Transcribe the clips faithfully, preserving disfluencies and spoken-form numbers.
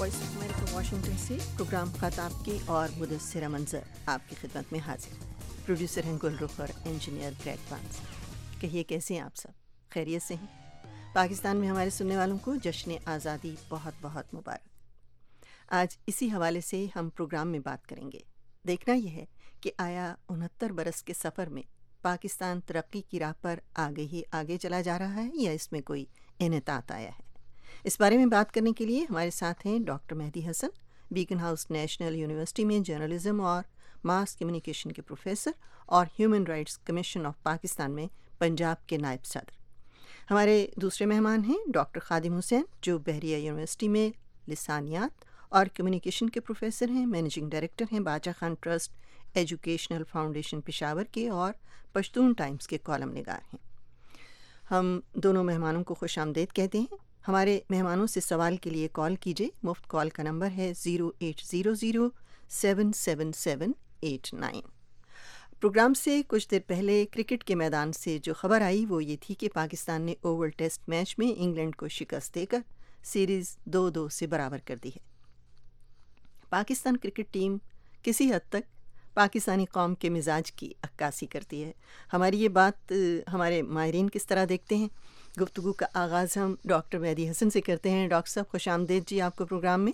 Voice of America Washington से program ख़ाताब की और मुदस्सिरा मंजर आपकी खिदमत में हाजिर। प्रोड्यूसर हैं गुलरुख और इंजीनियर ग्रेग बांस। कहिए कैसे हैं आप सब, खैरियत से हैं? पाकिस्तान में हमारे सुनने वालों को जश्न आज़ादी बहुत बहुत मुबारक। आज इसी हवाले से हम प्रोग्राम में बात करेंगे। देखना यह है कि आया उनहत्तर बरस के सफ़र में पाकिस्तान तरक्की की राह पर आगे ही आगे चला जा रहा है या इसमें कोई इन्हितात आया है। इस बारे में बात करने के लिए हमारे साथ हैं doctor Mehdi Hasan, Beaconhouse national university में जर्नलिज्म और मास कम्युनिकेशन के प्रोफेसर और human rights commission of Pakistan में पंजाब के नायब सदर। हमारे दूसरे मेहमान हैं डॉक्टर खादिम हुसैन, जो बहरिया यूनिवर्सिटी में लिसानियात और कम्युनिकेशन के प्रोफेसर हैं, मैनेजिंग डायरेक्टर हैं Bacha Khan trust educational foundation Peshawar के और पश्तून टाइम्स के कॉलम निगार हैं। हम दोनों मेहमानों को खुश आमदेद कहते हैं। हमारे मेहमानों से सवाल के लिए कॉल कीजिए। मुफ्त कॉल का नंबर है zero eight zero zero seven seven seven eight nine. Program से कुछ देर पहले क्रिकेट के मैदान से जो खबर आई वो ये थी कि पाकिस्तान ने ओवल टेस्ट मैच में इंग्लैंड को शिकस्त देकर सीरीज़ दो दो से बराबर कर दी है। पाकिस्तान क्रिकेट टीम किसी हद तक पाकिस्तानी कौम के मिजाज की अक्कासी करती है। हमारी ये बात हमारे माहिरीन किस तरह देखते हैं? गुफ्तगू का आगाज़ हम डॉक्टर मेहदी हसन से करते हैं। डॉक्टर साहब खुश आमदेद जी आपको प्रोग्राम में।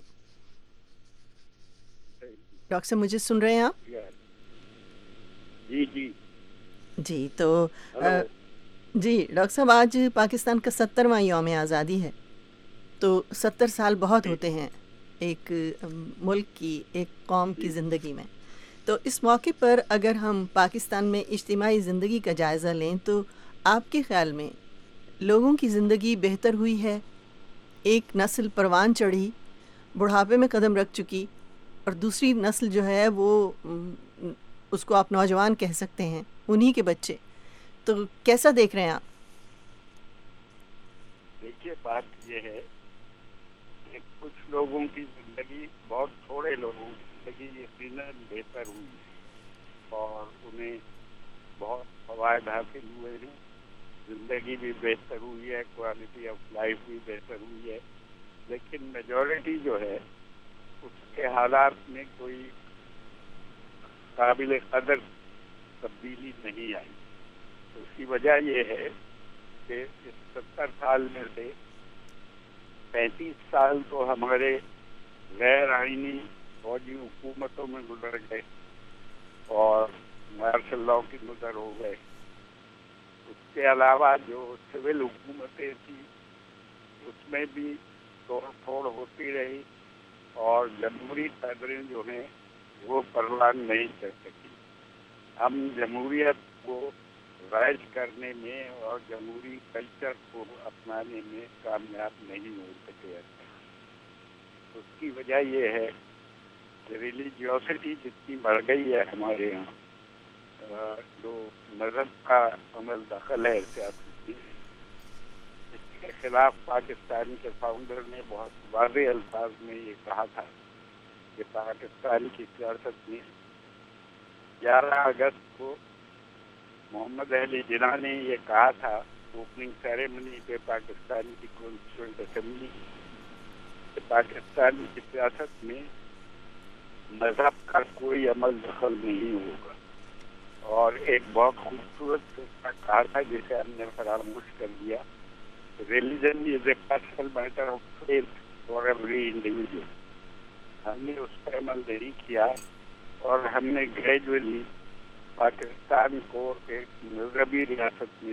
डॉक्टर साहब मुझे सुन रहे हैं आप? जी जी जी तो आ, जी डॉक्टर साहब, आज पाकिस्तान का सत्तरवां यौम आज़ादी है। तो सत्तर साल बहुत होते हैं एक मुल्क की, एक कौम की ज़िंदगी में। तो इस मौके पर अगर हम पाकिस्तान में इज्तिमाई ज़िंदगी का जायज़ा लें तो आपके ख़्याल में लोगों की ज़िंदगी बेहतर हुई है? एक नस्ल परवान चढ़ी, बुढ़ापे में कदम रख चुकी, और दूसरी नस्ल जो है वो उसको आप नौजवान कह सकते हैं, उन्हीं के बच्चे। तो कैसा देख रहे हैं आप? देखिए, बात ये है कि कुछ लोगों की ज़िंदगी, बहुत थोड़े लोगों की ज़िंदगी यकीनन बेहतर हुई है और उन्हें बहुत फ़वाइद हासिल हुए हैं। ज़िंदगी भी बेहतर हुई है, क्वालिटी ऑफ लाइफ भी बेहतर हुई है, लेकिन मेजॉरिटी जो है उसके हालात में कोई काबिल कदर तब्दीली नहीं आई। तो उसकी वजह ये है कि इस सत्तर साल में से पैंतीस साल तो हमारे गैर आइनी फौजी हुकूमतों में गुजर गए और मार्शल लॉ की गुजर हो गए। उसके अलावा जो सिविल हुकूमतें थी उसमें भी तोड़ फोड़ होती रही और जमहूरी कदरें जो हैं वो परवान नहीं कर सकी। हम जमहूरियत को राइज करने में और जमहूरी कल्चर को अपनाने में कामयाब नहीं हो सके। उसकी वजह ये है कि रिलीजियोसिटी जितनी बढ़ गई है हमारे यहाँ, जो मज़हब का अमल दखल है सियासत, इसके खिलाफ पाकिस्तान के फाउंडर ने बहुत वाज़ेह अल्फाज में ये कहा था कि पाकिस्तान की सियासत में ग्यारह अगस्त को मोहम्मद अली जिन्ना ने ये कहा था ओपनिंग सेरेमनी पे पाकिस्तान की कॉन्स्टिट्यूएंट असेंबली, कि पाकिस्तान की सियासत में मज़हब का कोई अमल दखल नहीं होगा। और एक बहुत खूबसूरत कहा था जिसे हमने फरामोश कर दिया, religion is a personal matter of faith for every individual. हमने उस पर अमल नहीं किया और हमने ग्रेजुअली पाकिस्तान को एक मजहबी रियासत में।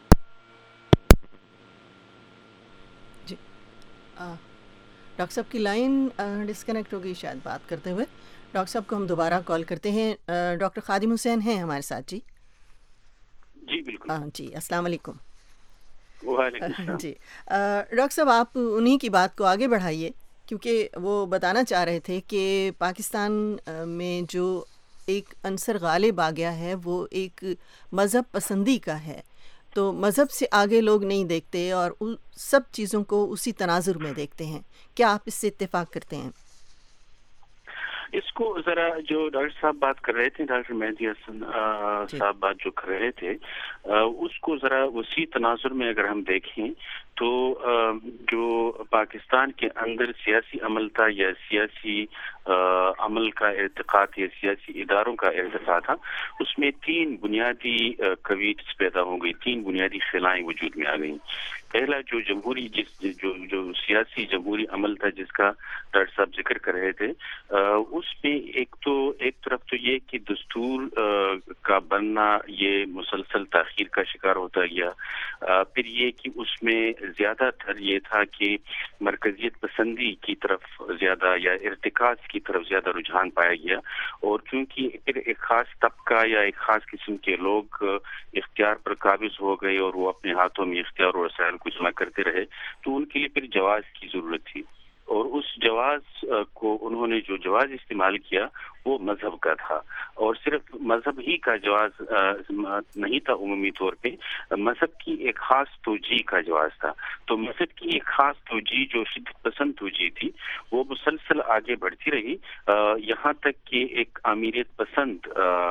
जी डॉक्टर साहब की लाइन डिस्कनेक्ट हो गई शायद बात करते हुए। डॉक्टर साहब को हम दोबारा कॉल करते हैं। डॉक्टर खादिम हुसैन हैं हमारे साथ। जी जी बिल्कुल। हाँ जी, अस्सलाम वालेकुम। वालेकुम जी डॉक्टर साहब, आप उन्हीं की बात को आगे बढ़ाइए, क्योंकि वो बताना चाह रहे थे कि पाकिस्तान में जो एक अंसर गालिब आ गया है वो एक मज़हब पसंदी का है। तो मज़हब से आगे लोग नहीं देखते और उन सब चीज़ों को उसी तनाजुर में देखते हैं। क्या आप इससे इत्तेफाक करते हैं? اس کو ذرا جو ڈاکٹر صاحب بات کر رہے تھے، ڈاکٹر مہدی حسن صاحب بات جو کر رہے تھے، اس کو ذرا وسیع تناظر میں اگر ہم دیکھیں تو جو پاکستان کے اندر سیاسی عمل تھا یا سیاسی عمل کا ارتقاء یا سیاسی اداروں کا ارتقاء تھا، اس میں تین بنیادی کویٹس پیدا ہو گئی، تین بنیادی خلائیں وجود میں آ گئیں۔ پہلا جو جمہوری جس جو جو سیاسی جمہوری عمل تھا جس کا ڈاکٹر صاحب ذکر کر رہے تھے، اس میں ایک تو ایک طرف تو یہ کہ دستور کا بننا یہ مسلسل تاخیر کا شکار ہوتا گیا، پھر یہ کہ اس میں زیادہ تر یہ تھا کہ مرکزیت پسندی کی طرف زیادہ یا ارتکاز کی طرف زیادہ رجحان پایا گیا، اور چونکہ پھر ایک خاص طبقہ یا ایک خاص قسم کے لوگ اختیار پر قابض ہو گئے اور وہ اپنے ہاتھوں میں اختیار و وسائل کو جمع کرتے رہے، تو ان کے لیے پھر جواز کی ضرورت تھی، اور اس جواز کو انہوں نے جو جواز استعمال کیا وہ مذہب کا تھا، اور صرف مذہب ہی کا جواز نہیں تھا، عمومی طور پہ مذہب کی ایک خاص توجیہ کا جواز تھا۔ تو مذہب کی ایک خاص توجیہ جو شدت پسند توجیہ تھی وہ مسلسل آگے بڑھتی رہی، یہاں تک کہ ایک امیریت پسند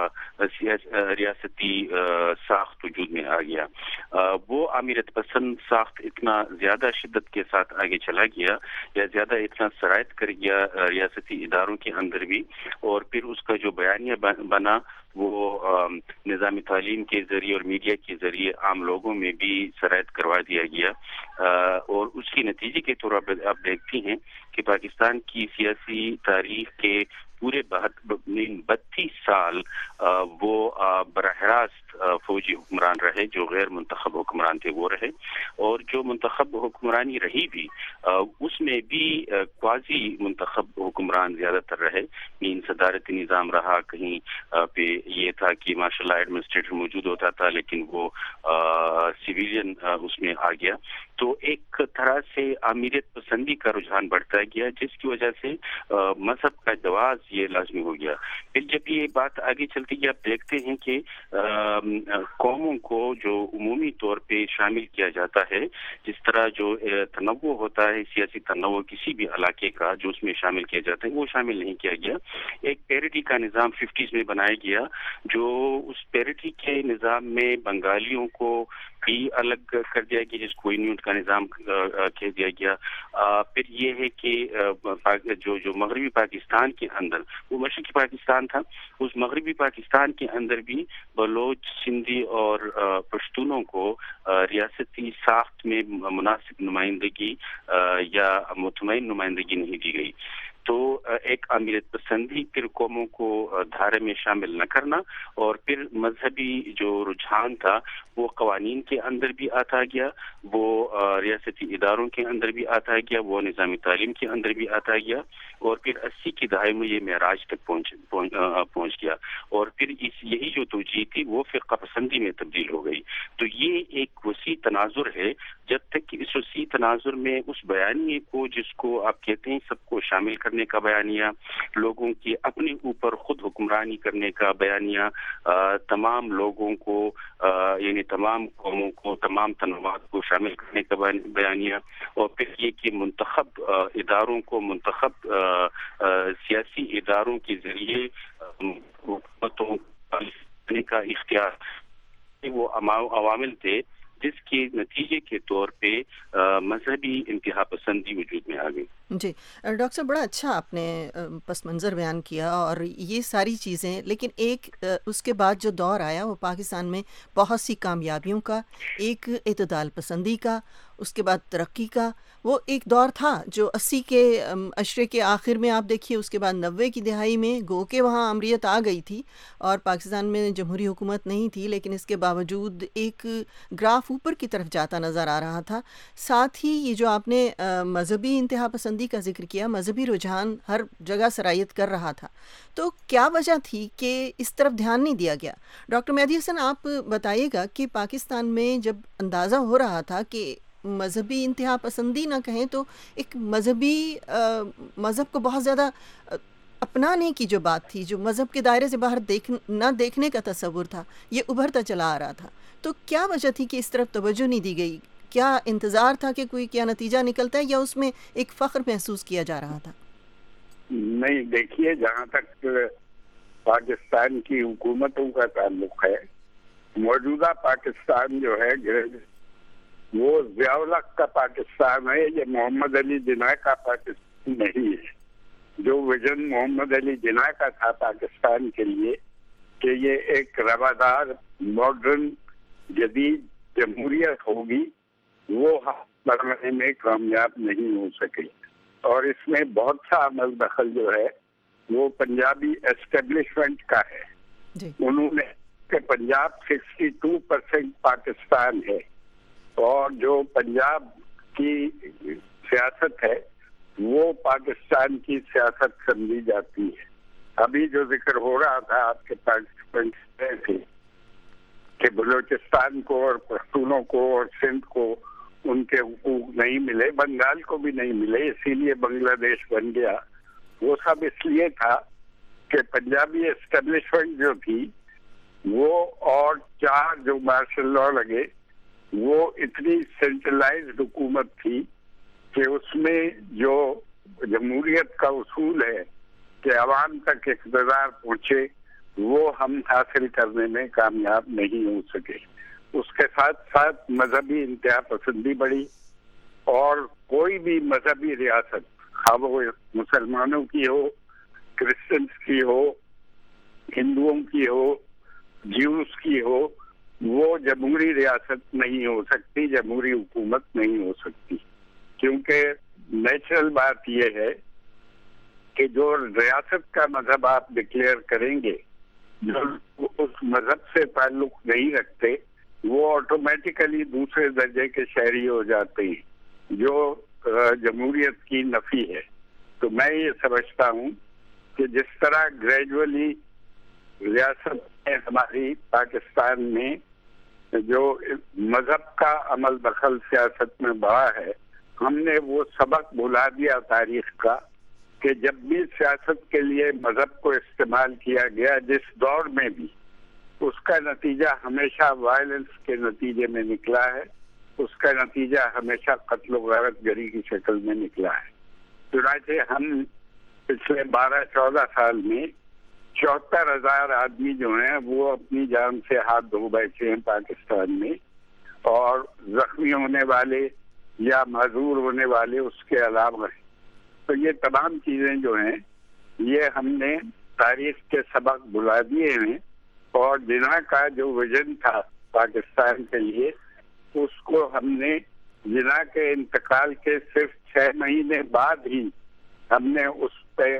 ریاستی ساخت وجود میں آ گیا۔ وہ امیریت پسند ساخت اتنا زیادہ شدت کے ساتھ آگے چلا گیا یا زیادہ اتنا سرایت کر گیا ریاستی اداروں کے اندر بھی، اور پھر اس کا جو بیانیہ بنا وہ نظام تعلیم کے ذریعے اور میڈیا کے ذریعے عام لوگوں میں بھی سرایت کروا دیا گیا، اور اس کے نتیجے کے طور پر آپ دیکھتی ہیں کہ پاکستان کی سیاسی تاریخ کے پورے بتیس سال وہ براہ راست فوجی حکمران رہے، جو غیر منتخب حکمران تھے وہ رہے، اور جو منتخب حکمرانی رہی بھی اس میں بھی قاضی منتخب حکمران زیادہ تر رہے، مین صدارتی نظام رہا، کہیں پہ یہ تھا کہ ماشاء اللہ ایڈمنسٹریٹر موجود ہوتا تھا لیکن وہ سویلین اس میں آ گیا، تو ایک طرح سے امیریت پسندی کا رجحان بڑھتا گیا، جس کی وجہ سے مذہب کا جواز یہ لازمی ہو گیا۔ پھر جب یہ بات آگے چلتی ہے آپ دیکھتے ہیں کہ قوموں کو جو عمومی طور پہ شامل کیا جاتا ہے، جس طرح جو تنوع ہوتا ہے، سیاسی تنوع کسی بھی علاقے کا جو اس میں شامل کیا جاتا ہے وہ شامل نہیں کیا گیا۔ ایک پیرٹی کا نظام ففٹیز میں بنایا گیا، جو اس پیرٹی کے نظام میں بنگالیوں کو بھی الگ کر دیا گیا، جس کو انیوٹ کا نظام کہہ دیا گیا۔ پھر یہ ہے کہ جو جو مغربی پاکستان کے اندر، وہ مشرقی پاکستان تھا، اس مغربی پاکستان کے اندر بھی بلوچ، سندھی اور پشتونوں کو ریاستی ساخت میں مناسب نمائندگی یا مطمئن نمائندگی نہیں دی گئی۔ تو ایک امیریت پسندی، پھر قوموں کو دھارے میں شامل نہ کرنا، اور پھر مذہبی جو رجحان تھا وہ قوانین کے اندر بھی آتا گیا، وہ ریاستی اداروں کے اندر بھی آتا گیا، وہ نظامی تعلیم کے اندر بھی آتا گیا، اور پھر اسی کی دہائی میں یہ معراج تک پہنچ پہنچ گیا، اور پھر اس یہی جو توجیہ تھی وہ فرقہ پسندی میں تبدیل ہو گئی۔ تو یہ ایک وسیع تناظر ہے، جب تک کہ اس وسیع تناظر میں اس بیانیے کو، جس کو آپ کہتے ہیں سب کو شامل کرنے کا بیانیہ، لوگوں کی اپنے اوپر خود حکمرانی کرنے کا بیانیہ، تمام لوگوں کو یعنی تمام قوموں کو، تمام تنوعات کو شامل کرنے کا بیانیہ، اور پھر یہ کہ منتخب اداروں کو، منتخب سیاسی اداروں کے ذریعے حکومتوں کا اختیار، وہ عوامل تھے جس کے نتیجے کے طور پہ مذہبی انتہا پسندی وجود میں آ گئی۔ جی ڈاکٹر صاحب، بڑا اچھا آپ نے پس منظر بیان کیا، اور یہ ساری چیزیں، لیکن ایک اس کے بعد جو دور آیا وہ پاکستان میں بہت سی کامیابیوں کا، ایک اعتدال پسندی کا، اس کے بعد ترقی کا، وہ ایک دور تھا جو اسی کے عشرے کے آخر میں آپ دیکھیے، اس کے بعد نوے کی دہائی میں گو کہ وہاں امریت آ گئی تھی اور پاکستان میں جمہوری حکومت نہیں تھی، لیکن اس کے باوجود ایک گراف اوپر کی طرف جاتا نظر آ رہا تھا۔ ساتھ ہی یہ جو آپ نے مذہبی انتہا پسندی کا ذکر کیا، مذہبی رجحان ہر جگہ سرایت کر رہا تھا، تو کیا وجہ تھی کہ اس طرف دھیان نہیں دیا گیا؟ ڈاکٹر مہدی حسن، آپ بتائیے گا کہ پاکستان میں جب اندازہ ہو رہا تھا کہ مذہبی انتہا پسندی نہ کہیں تو ایک مذہبی مذہب کو بہت زیادہ اپنانے کی جو بات تھی، جو مذہب کے دائرے سے باہر دیکھ نہ دیکھنے کا تصور تھا، یہ ابھرتا چلا آ رہا تھا، تو کیا وجہ تھی کہ اس طرف توجہ نہیں دی گئی؟ کیا انتظار تھا کہ کوئی کیا نتیجہ نکلتا ہے، یا اس میں ایک فخر محسوس کیا جا رہا تھا؟ نہیں دیکھیے، جہاں تک پاکستان کی حکومتوں کا تعلق ہے، موجودہ پاکستان جو ہے وہ ضیاء الحق کا پاکستان ہے، یہ محمد علی جناح کا پاکستان نہیں ہے۔ جو ویژن محمد علی جناح کا تھا پاکستان کے لیے کہ یہ ایک روادار ماڈرن جدید جمہوریت ہوگی، وہ بنانے میں کامیاب نہیں ہو سکے، اور اس میں بہت سا عمل دخل جو ہے وہ پنجابی اسٹیبلشمنٹ کا ہے۔ جی۔ انہوں نے کہ Punjab sixty two percent Pakistan ہے، اور جو پنجاب کی سیاست ہے وہ پاکستان کی سیاست سمجھی جاتی ہے۔ ابھی جو ذکر ہو رہا تھا آپ کے پارٹیسپینٹ تھے کہ بلوچستان کو اور پختونوں کو اور سندھ کو ان کے حقوق نہیں ملے، بنگال کو بھی نہیں ملے، اسی لیے بنگلہ دیش بن گیا۔ وہ سب اس لیے تھا کہ پنجابی اسٹیبلشمنٹ جو تھی وہ اور چار جو مارشل لا لگے وہ اتنی سینٹرلائزڈ حکومت تھی کہ اس میں جو جمہوریت کا اصول ہے کہ عوام تک اقتدار پہنچے، وہ ہم حاصل کرنے میں کامیاب نہیں ہو سکے۔ اس کے ساتھ ساتھ مذہبی انتہا پسندی بڑھی، اور کوئی بھی مذہبی ریاست، خواہ وہ مسلمانوں کی ہو، کرسچنس کی ہو، ہندوؤں کی ہو، جیوز کی ہو، وہ جمہوری ریاست نہیں ہو سکتی، جمہوری حکومت نہیں ہو سکتی، کیونکہ نیچرل بات یہ ہے کہ جو ریاست کا مذہب آپ ڈکلیئر کریں گے، جو اس مذہب سے تعلق نہیں رکھتے وہ آٹومیٹیکلی دوسرے درجے کے شہری ہو جاتے ہیں، جو جمہوریت کی نفی ہے۔ تو میں یہ سمجھتا ہوں کہ جس طرح گریجولی ریاست میں ہماری پاکستان میں جو مذہب کا عمل دخل سیاست میں بڑھا ہے، ہم نے وہ سبق بھلا دیا تاریخ کا کہ جب بھی سیاست کے لیے مذہب کو استعمال کیا گیا جس دور میں بھی، اس کا نتیجہ ہمیشہ وائلنس کے نتیجے میں نکلا ہے، اس کا نتیجہ ہمیشہ قتل و غارت گری کی شکل میں نکلا ہے۔ چنانچہ ہم پچھلے بارہ چودہ سال میں چوہتر ہزار آدمی جو ہیں وہ اپنی جان سے ہاتھ دھو بیٹھے ہیں پاکستان میں، اور زخمی ہونے والے یا معذور ہونے والے اس کے علاوہ ہیں۔ تو یہ تمام چیزیں جو ہیں یہ ہم نے تاریخ کے سبق بلا دیے ہیں، اور جناح کا جو ویژن تھا پاکستان کے لیے، اس کو ہم نے جناح کے انتقال کے صرف چھ مہینے بعد ہی ہم نے اس پہ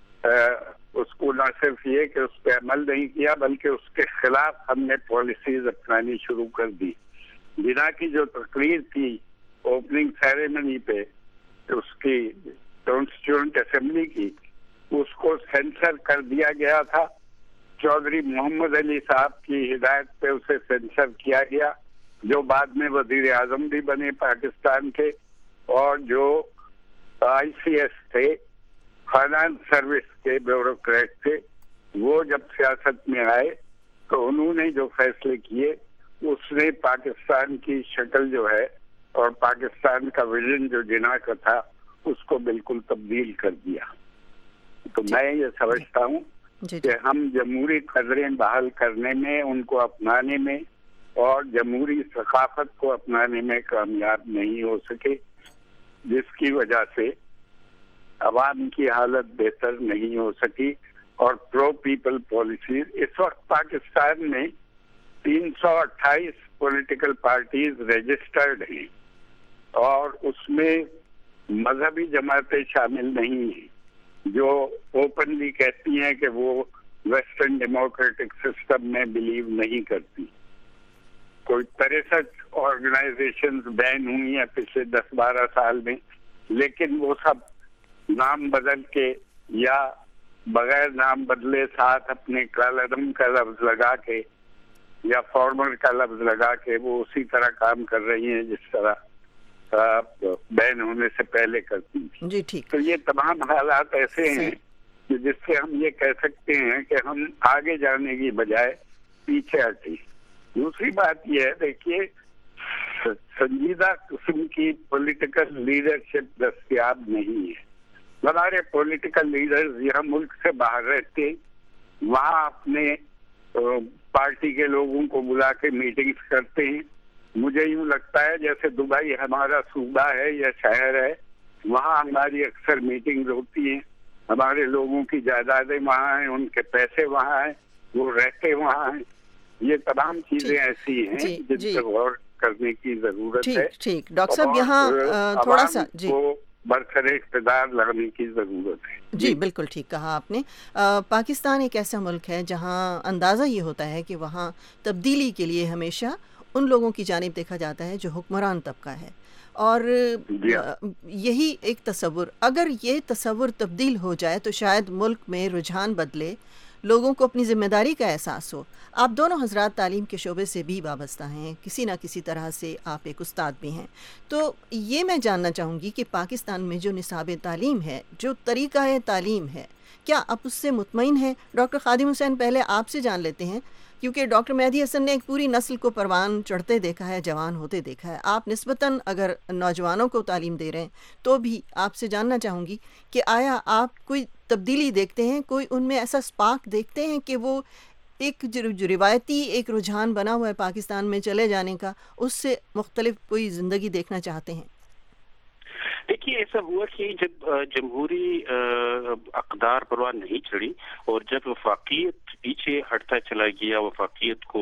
اس کو نہ صرف یہ کہ اس پہ عمل نہیں کیا بلکہ اس کے خلاف ہم نے پالیسیز اپنانی شروع کر دی۔ جناح کی جو تقریر تھی اوپننگ سیریمنی پہ اس کی کانسٹیٹیوئنٹ اسمبلی کی، اس کو سینسر کر دیا گیا تھا۔ چودھری محمد علی صاحب کی ہدایت پہ اسے سینسر کیا گیا، جو بعد میں وزیر اعظم بھی بنے پاکستان کے، اور جو آئی سی ایس تھے، فائنانس سروس کے بیوروکریٹ تھے، وہ جب سیاست میں آئے تو انہوں نے جو فیصلے کیے اس نے پاکستان کی شکل جو ہے اور پاکستان کا ویژن جو جناح کا تھا اس کو بالکل تبدیل کر دیا۔ تو میں یہ سمجھتا ہوں کہ ہم جمہوری قدریں بحال کرنے میں، ان کو اپنانے میں اور جمہوری ثقافت کو اپنانے میں کامیاب نہیں ہو سکے، جس کی وجہ سے عوام کی حالت بہتر نہیں ہو سکی، اور پرو پیپل پالیسیز اس وقت پاکستان میں تین سو اٹھائیس پولیٹیکل پارٹیز رجسٹرڈ ہیں، اور اس میں مذہبی جماعتیں شامل نہیں ہیں جو اوپنلی کہتی ہیں کہ وہ ویسٹرن ڈیموکریٹک سسٹم میں بلیو نہیں کرتی۔ کوئی تریسٹھ آرگنائزیشنز بین ہوئی ہیں پچھلے دس بارہ سال میں، لیکن وہ سب نام بدل کے یا بغیر نام بدلے ساتھ اپنے کالعدم کا لفظ لگا کے یا فارمر کا لفظ لگا کے وہ اسی طرح کام کر رہی ہیں جس طرح بین ہونے سے پہلے کرتی تھی۔ جی ٹھیک۔ تو یہ تمام حالات ایسے ہیں کہ جس سے ہم یہ کہہ سکتے ہیں کہ ہم آگے جانے کی بجائے پیچھے ہٹے۔ دوسری بات یہ ہے، دیکھیے سنجیدہ قسم کی پولیٹیکل لیڈرشپ دستیاب نہیں ہے۔ हमारे पॉलिटिकल लीडर्स यहाँ मुल्क से बाहर रहते, वहाँ अपने पार्टी के लोगों को बुला के मीटिंग्स करते हैं। मुझे यूँ लगता है जैसे दुबई हमारा सूबा है या शहर है, वहाँ हमारी अक्सर मीटिंग्स होती हैं। हमारे लोगों की जायदादें वहाँ हैं, उनके पैसे वहाँ हैं, वो रहते वहाँ हैं। ये तमाम चीजें ऐसी हैं जिन पर गौर करने की जरूरत है। ठीक, डॉक्टर साहब यहाँ थोड़ा सा जी बरसरे इक़्तिदार लगने की ज़रूरत है। जी, जी बिल्कुल ठीक कहा आपने। आ, पाकिस्तान एक ऐसा मुल्क है जहाँ अंदाज़ा ये होता है कि वहाँ तब्दीली के लिए हमेशा उन लोगों की जानिब देखा जाता है जो हुक्मरान तबका है, और यही एक तसव्वुर, अगर ये तसव्वुर तब्दील हो जाए तो शायद मुल्क में रुझान बदले, लोगों को अपनी ज़िम्मेदारी का एहसास हो। आप दोनों हजरात तालीम के शोबे से भी वाबस्ता हैं, किसी ना किसी तरह से आप एक उस्ताद भी हैं, तो ये मैं जानना चाहूँगी कि पाकिस्तान में जो निसाब तालीम है, जो तरीक़ा है तालीम है, क्या आप उससे मुतमईन हैं? डॉक्टर खादिम हुसैन, पहले आपसे जान लेते हैं, क्योंकि डॉक्टर मेहदी हसन ने एक पूरी नस्ल को परवान चढ़ते देखा है, जवान होते देखा है। आप निस्बतन अगर नौजवानों को तालीम दे रहे हैं तो भी आपसे जानना चाहूँगी कि आया आप कोई तब्दीली देखते हैं, कोई उनमें ऐसा स्पार्क देखते हैं कि वो एक जो रिवायती एक रुझान बना हुआ है पाकिस्तान में चले जाने का, उससे मुख्तलिफ कोई ज़िंदगी देखना चाहते हैं? देखिए, ऐसा हुआ कि जब जमहूरी अक़दार परवान नहीं चढ़ी और जब वफाकियत पीछे हटता चला गया, वफाकियत को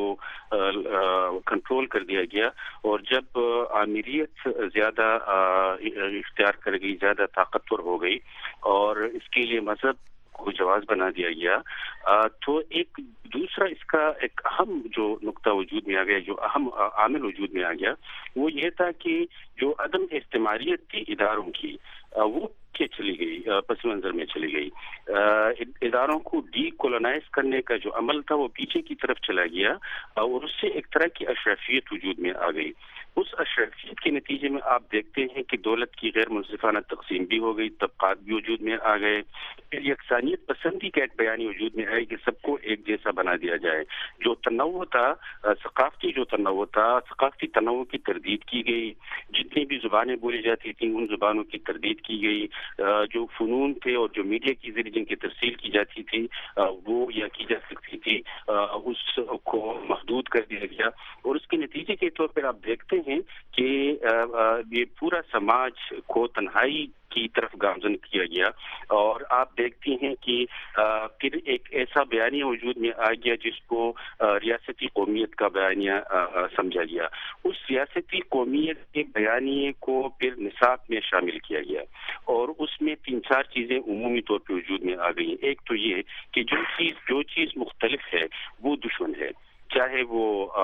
कंट्रोल कर दिया गया, और जब आमिरियत ज़्यादा इख्तियार कर गई, ज़्यादा ताकतवर हो गई और इसके लिए मजहब को जवाज बना दिया गया, तो एक दूसरा इसका एक अहम जो नुक्ता वजूद में आ गया, जो अहम आमिल वजूद में आ गया, वो ये था कि जो अदम इस्तेमारियत थी इदारों की, वो के चली गई, पस मंजर में चली गई। इदारों को डी कोलोनाइज करने का जो अमल था वो पीछे की तरफ चला गया और उससे एक तरह की अशरफियत वजूद में आ गई। उस अशरफियत के नतीजे में आप देखते हैं कि दौलत की गैर मुनसिफाना तकसीम भी हो गई, तबकात भी वजूद में आ गए, फिर यकसानियत पसंदी का एक बयानी वजूद में आए कि सबको एक जैसा बना दिया जाए। जो तनव्वु था, सकाफती जो तनव्वु था, सकाफती तनव्वु की तरदीद की गई। जितनी भी जुबानें बोली जाती थी उन जुबानों की तरदीद की गई। जो फनून थे और जो मीडिया की जरिए जिनकी तफसील की जाती थी वो या की जा सकती थी, उसको महदूद कर दिया गया। और उसके नतीजे के तौर पर आप देखते हैं कि ये पूरा समाज को तन्हाई की तरफ गामजन किया गया, और आप देखती हैं कि फिर एक ऐसा बयानिया वजूद में आ गया जिसको रियासती कौमियत का बयानिया समझा गया। उस रियासती कौमियत के बयानिए को फिर निसाब में शामिल किया गया और उसमें तीन चार चीज़ें उमूमी तौर पर वजूद में आ गई। एक तो ये कि जो चीज़ जो चीज़ मुख्तलिफ है वो दुश्मन है, चाहे वो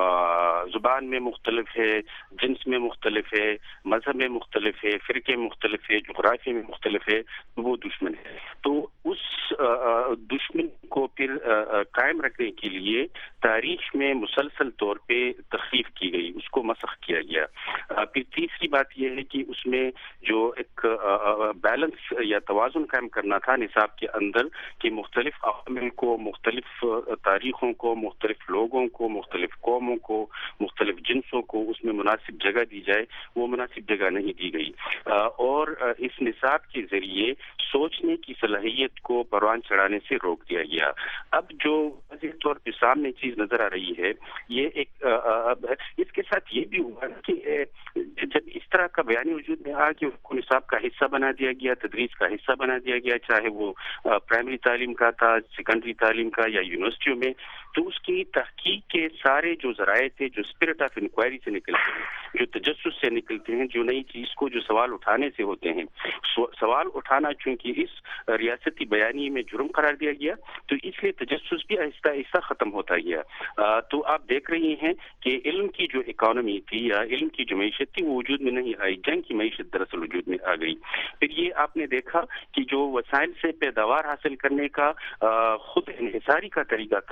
ज़ुबान में मुख्तलिफ है, जिन्स में मुख्तलिफ है, मजहब में मुख्तलिफ है, फ़िरके में मुख्तलिफ है, जोग्राफी में मुख्तलिफ है, तो वो दुश्मन है। तो उस दुश्मन को फिर कायम रखने के लिए तारीख में मुसलसल तौर पे तख़लीफ़ की गई, उसको मसख़ किया गया। फिर तीसरी बात यह है कि उसमें जो एक बैलेंस या तवाज़ुन कायम करना था निसाब के अंदर कि मुख्तलिफ अवामिल को, मुख्तलिफ तारीख़ों को, मुख्तलिफ लोगों को, मुख्तलिफ कौमों को, मुख्तलिफ जिन्सों को उसमें मुनासिब जगह दी जाए, वो मुनासिब जगह नहीं दी गई। और इस निसाब के जरिए सोचने की सलाहियत को परवान चढ़ाने से रोक दिया गया। अब जो वाज़ेह तौर पर सामने चीज नजर आ रही है, ये एक अब इसके साथ ये भी हुआ कि जब इस तरह का बयानी वजूद में आ कि उसको निसाब का हिस्सा बना दिया गया, तदरीस का हिस्सा बना दिया गया, चाहे वो प्राइमरी तालीम का था, सेकेंडरी तालीम का या यूनिवर्सिटियों में, तो उसकी तहकीक के सारे जो ज़राए थे, जो स्पिरिट ऑफ इंक्वायरी से निकलते हैं, जो तजस्सुस से निकलते हैं, जो नई चीज़ को जो सवाल उठाने से होते हैं, सवाल उठाना चूंकि इस रियासती बयानी में जुर्म करार दिया गया, तो इसलिए तजस्सुस भी आहिस्ता आहिस्ता ख़त्म होता गया। आ, तो आप देख रही हैं कि इल्म की जो इकानमी थी या इल्म की जो मीशत थी वो वजूद में नहीं आई, जंग की मीशत दरअसल वजूद में आ गई। फिर ये आपने देखा कि जो वसाइल से पैदावार हासिल करने का खुद इन्हिसारी का तरीका था, जो मुख्तलिफ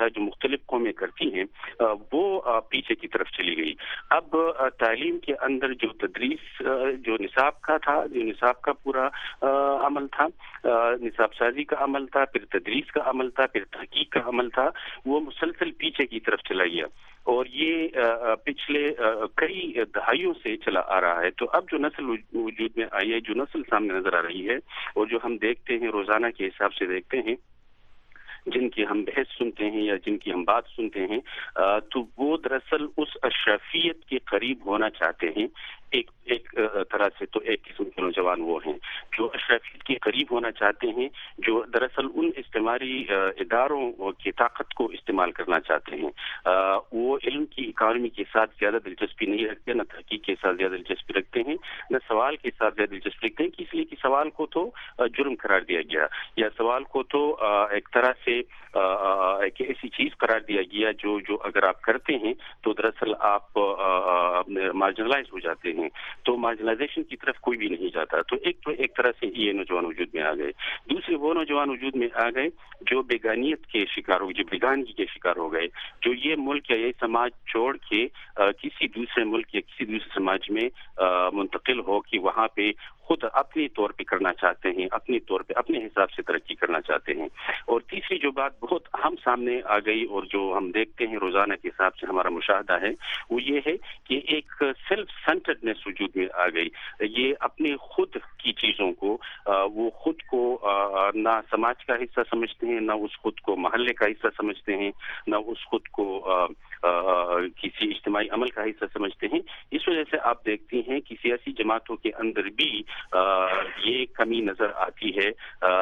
مختلف قومیں کرتی ہیں وہ پیچھے کی طرف چلی گئی. اب تعلیم کے اندر جو تدریس جو نصاب کا تھا, جو نصاب کا پورا عمل تھا, نصاب سازی کا عمل تھا, پھر تدریس کا عمل تھا, پھر تحقیق کا عمل تھا, وہ مسلسل پیچھے کی طرف چلا گیا اور یہ پچھلے کئی دہائیوں سے چلا آ رہا ہے. تو اب جو نسل وجود میں آئی ہے, جو نسل سامنے نظر آ رہی ہے اور جو ہم دیکھتے ہیں روزانہ کے حساب سے دیکھتے ہیں, جن کی ہم بحث سنتے ہیں یا جن کی ہم بات سنتے ہیں, تو وہ دراصل اس اشرفیت کے قریب ہونا چاہتے ہیں. ایک ایک طرح سے تو ایک قسم کے نوجوان وہ ہیں جو اشرفیت کے قریب ہونا چاہتے ہیں, جو دراصل ان استعماری اداروں کی طاقت کو استعمال کرنا چاہتے ہیں. وہ علم کی اکانومی کے ساتھ زیادہ دلچسپی نہیں رکھتے, نہ تحقیق کے ساتھ زیادہ دلچسپی رکھتے ہیں, نہ سوال کے ساتھ زیادہ دلچسپی رکھتے ہیں, اس لیے کہ سوال کو تو جرم قرار دیا گیا, یا سوال کو تو ایک طرح سے ایک ایسی چیز قرار دیا گیا جو جو اگر آپ کرتے ہیں تو دراصل آپ مارجنلائز ہو جاتے ہیں. تو مارجنلائزیشن کی طرف کوئی بھی نہیں جاتا. تو ایک تو ایک طرح سے یہ نوجوان وجود میں آ گئے. دوسرے وہ نوجوان وجود میں آ گئے جو بیگانیت کے شکار ہو گئے, جو بیگانگی کے شکار ہو گئے, جو یہ ملک یا یہ سماج چھوڑ کے کسی دوسرے ملک یا کسی دوسرے سماج میں منتقل ہو کہ وہاں پہ خود اپنے طور پہ کرنا چاہتے ہیں, اپنے طور پہ اپنے حساب سے ترقی کرنا چاہتے ہیں. اور تیسری جو بات بہت اہم سامنے آ گئی اور جو ہم دیکھتے ہیں روزانہ کے حساب سے ہمارا مشاہدہ ہے, وہ یہ ہے کہ ایک سیلف سینٹرڈنیس وجود میں آ گئی. یہ اپنے خود کی چیزوں کو, وہ خود کو نہ سماج کا حصہ سمجھتے ہیں, نہ اس خود کو محلے کا حصہ سمجھتے ہیں, نہ اس خود کو کسی اجتماعی عمل کا حصہ سمجھتے ہیں. اس وجہ سے آپ دیکھتے ہیں کہ سیاسی جماعتوں کے اندر بھی یہ کمی نظر آتی ہے,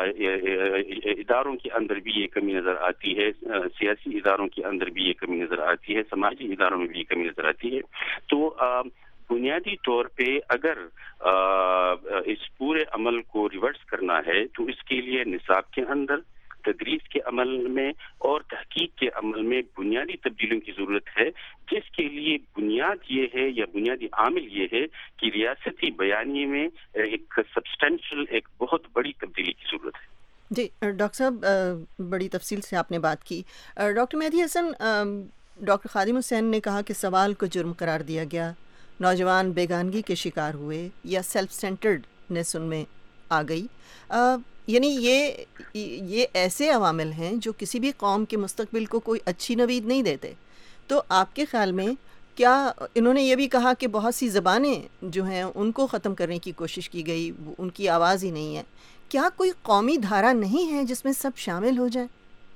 اداروں کے اندر بھی یہ کمی نظر آتی ہے, سیاسی اداروں کے اندر بھی یہ کمی نظر آتی ہے, سماجی اداروں میں بھی یہ کمی نظر آتی ہے. تو بنیادی طور پہ اگر اس پورے عمل کو ریورس کرنا ہے تو اس کے لیے نصاب کے اندر, تدریس کے عمل میں اور تحقیق کے عمل میں بنیادی تبدیلیوں کی ضرورت ہے, جس کے لیے بنیاد یہ ہے یا بنیادی عامل یہ ہے کہ ریاستی بیانیے میں ایک سبسٹینشل, ایک بہت بڑی تبدیلی کی ضرورت ہے. جی ڈاکٹر صاحب, بڑی تفصیل سے آپ نے بات کی. ڈاکٹر مہدی حسن, ڈاکٹر خادم حسین نے کہا کہ سوال کو جرم قرار دیا گیا, نوجوان بیگانگی کے شکار ہوئے یا سیلف سینٹرڈنیس ان میں آ گئی. یعنی یہ یہ ایسے عوامل ہیں جو کسی بھی قوم کے مستقبل کو کوئی اچھی نوید نہیں دیتے. تو آپ کے خیال میں کیا انہوں نے یہ بھی کہا کہ بہت سی زبانیں جو ہیں ان کو ختم کرنے کی کوشش کی گئی, ان کی آواز ہی نہیں ہے. کیا کوئی قومی دھارا نہیں ہے جس میں سب شامل ہو جائے؟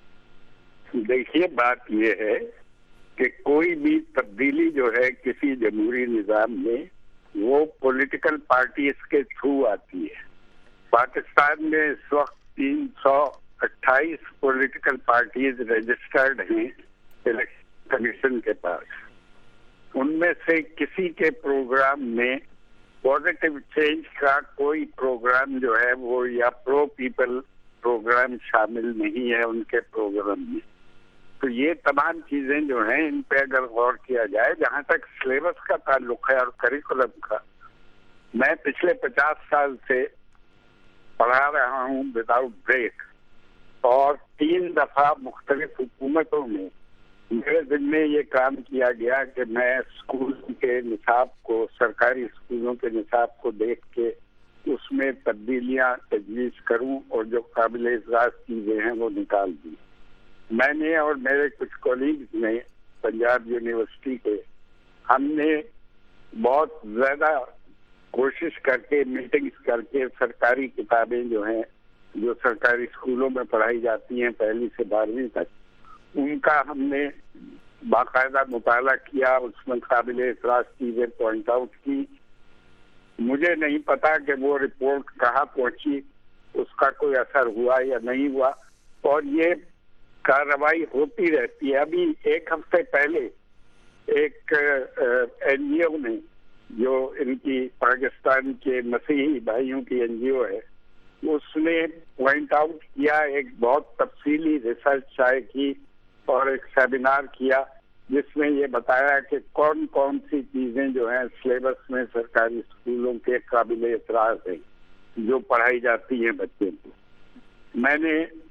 دیکھیے, بات یہ ہے کہ کوئی بھی تبدیلی جو ہے کسی جمہوری نظام میں وہ پولیٹیکل پارٹیز کے تھرو آتی ہے. پاکستان میں اس وقت تین سو اٹھائیس پولیٹیکل پارٹیز رجسٹرڈ ہیں الیکشن کمیشن کے پاس. ان میں سے کسی کے پروگرام میں پازیٹیو چینج کا کوئی پروگرام جو ہے وہ یا پرو پیپل پروگرام شامل نہیں ہے ان کے پروگرام میں. تو یہ تمام چیزیں جو ہیں ان پہ اگر غور کیا جائے, جہاں تک سلیبس کا تعلق ہے اور کریکولم کا, میں پچھلے پچاس سال سے پڑھا رہا ہوں وداؤٹ بریک, اور تین دفعہ مختلف حکومتوں میں میرے ذمے یہ کام کیا گیا کہ میں اسکول کے نصاب کو, سرکاری اسکولوں کے نصاب کو دیکھ کے اس میں تبدیلیاں تجویز کروں اور جو قابل اعزاز چیزیں ہیں وہ نکال دوں. میں نے اور میرے کچھ کولیگز نے پنجاب یونیورسٹی کے, ہم نے بہت زیادہ کوشش کر کے, میٹنگز کر کے سرکاری کتابیں جو ہیں جو سرکاری اسکولوں میں پڑھائی جاتی ہیں پہلی سے بارہویں تک, ان کا ہم نے باقاعدہ مطالعہ کیا, اس میں قابل اعتراض چیزیں پوائنٹ آؤٹ کی. مجھے نہیں پتا کہ وہ رپورٹ کہاں پہنچی, اس کا کوئی اثر ہوا یا نہیں ہوا, اور یہ کارروائی ہوتی رہتی ہے. ابھی ایک ہفتے پہلے ایک این جی او نے, جو ان کی پاکستان کے مسیحی بھائیوں کی این جی او ہے, اس نے پوائنٹ آؤٹ کیا, ایک بہت تفصیلی ریسرچ شائع کی اور ایک سیمینار کیا جس میں یہ بتایا کہ کون کون سی چیزیں جو ہیں سلیبس میں سرکاری اسکولوں کے قابل اعتراض ہیں جو پڑھائی جاتی ہیں بچے کو. میں نے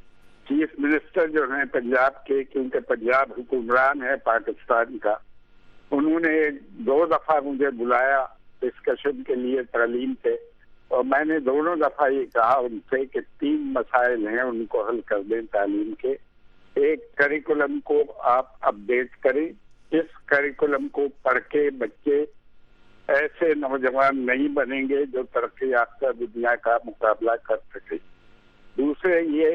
چیف منسٹر جو ہیں پنجاب کے، کیونکہ پنجاب حکمران ہے پاکستان کا، انہوں نے دو دفعہ مجھے بلایا ڈسکشن کے لیے تعلیم پہ، اور میں نے دونوں دفعہ یہ کہا ان سے کہ تین مسائل ہیں، ان کو حل کر دیں تعلیم کے۔ ایک، کریکولم کو آپ اپڈیٹ کریں، اس کریکولم کو پڑھ کے بچے ایسے نوجوان نہیں بنیں گے جو ترقی یافتہ دنیا کا مقابلہ کر سکے۔ دوسرے یہ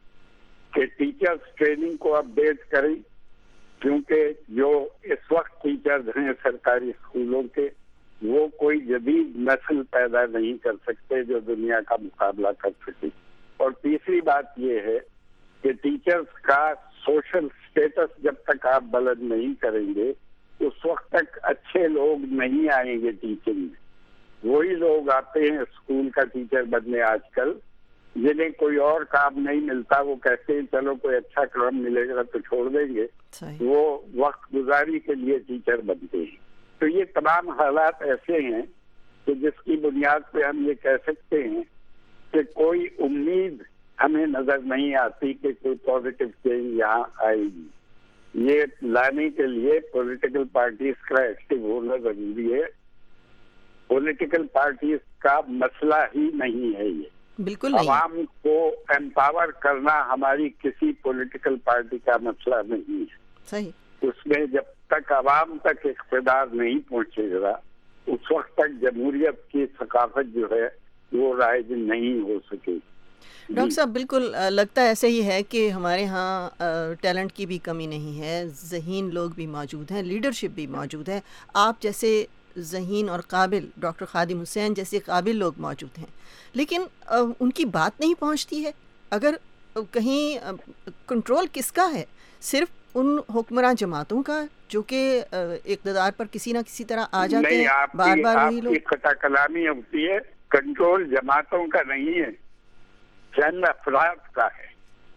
کہ ٹیچرز ٹریننگ کو اپڈیٹ کریں، کیونکہ جو اس وقت ٹیچرز ہیں سرکاری اسکولوں کے، وہ کوئی جدید نسل پیدا نہیں کر سکتے جو دنیا کا مقابلہ کر سکے۔ اور تیسری بات یہ ہے کہ ٹیچرز کا سوشل سٹیٹس جب تک آپ بلند نہیں کریں گے اس وقت تک اچھے لوگ نہیں آئیں گے ٹیچنگ میں۔ وہی لوگ آتے ہیں اسکول کا ٹیچر بننے آج کل، جنہیں کوئی اور کام نہیں ملتا، وہ کہتے ہیں چلو کوئی اچھا کام ملے گا تو چھوڑ دیں گے، وہ وقت گزاری کے لیے ٹیچر بنتے ہیں۔ تو یہ تمام حالات ایسے ہیں کہ جس کی بنیاد پہ ہم یہ کہہ سکتے ہیں کہ کوئی امید ہمیں نظر نہیں آتی کہ کوئی پازیٹیو چینج یہاں آئے گی۔ یہ لانے کے لیے پولیٹیکل پارٹیز کا ایکٹیو ہونا ضروری ہے۔ پولیٹیکل پارٹیز کا مسئلہ ہی نہیں ہے یہ، بالکل عوام کو امپاور کرنا ہماری کسی پولیٹیکل پارٹی کا مسئلہ نہیں ہے۔ صحیح۔ اس میں جب تک عوام تک اقتدار نہیں پہنچے گا اس وقت تک جمہوریت کی ثقافت جو ہے وہ رائج نہیں ہو سکے۔ ڈاکٹر صاحب بالکل لگتا ایسے ہی ہے کہ ہمارے ہاں ٹیلنٹ کی بھی کمی نہیں ہے، ذہین لوگ بھی موجود ہیں، لیڈرشپ بھی موجود ہے، آپ جیسے ذہین اور قابل ڈاکٹر خادم حسین جیسے قابل لوگ موجود ہیں، لیکن ان کی بات نہیں پہنچتی ہے۔ اگر کہیں کنٹرول کس کا ہے؟ صرف ان حکمراں جماعتوں کا جو کہ اقتدار پر کسی نہ کسی طرح آ جاتے ہیں، بار بار وہی لوگ۔ خطا کلامی ہوتی ہے، کنٹرول جماعتوں کا نہیں ہے، چند افراد کا ہے۔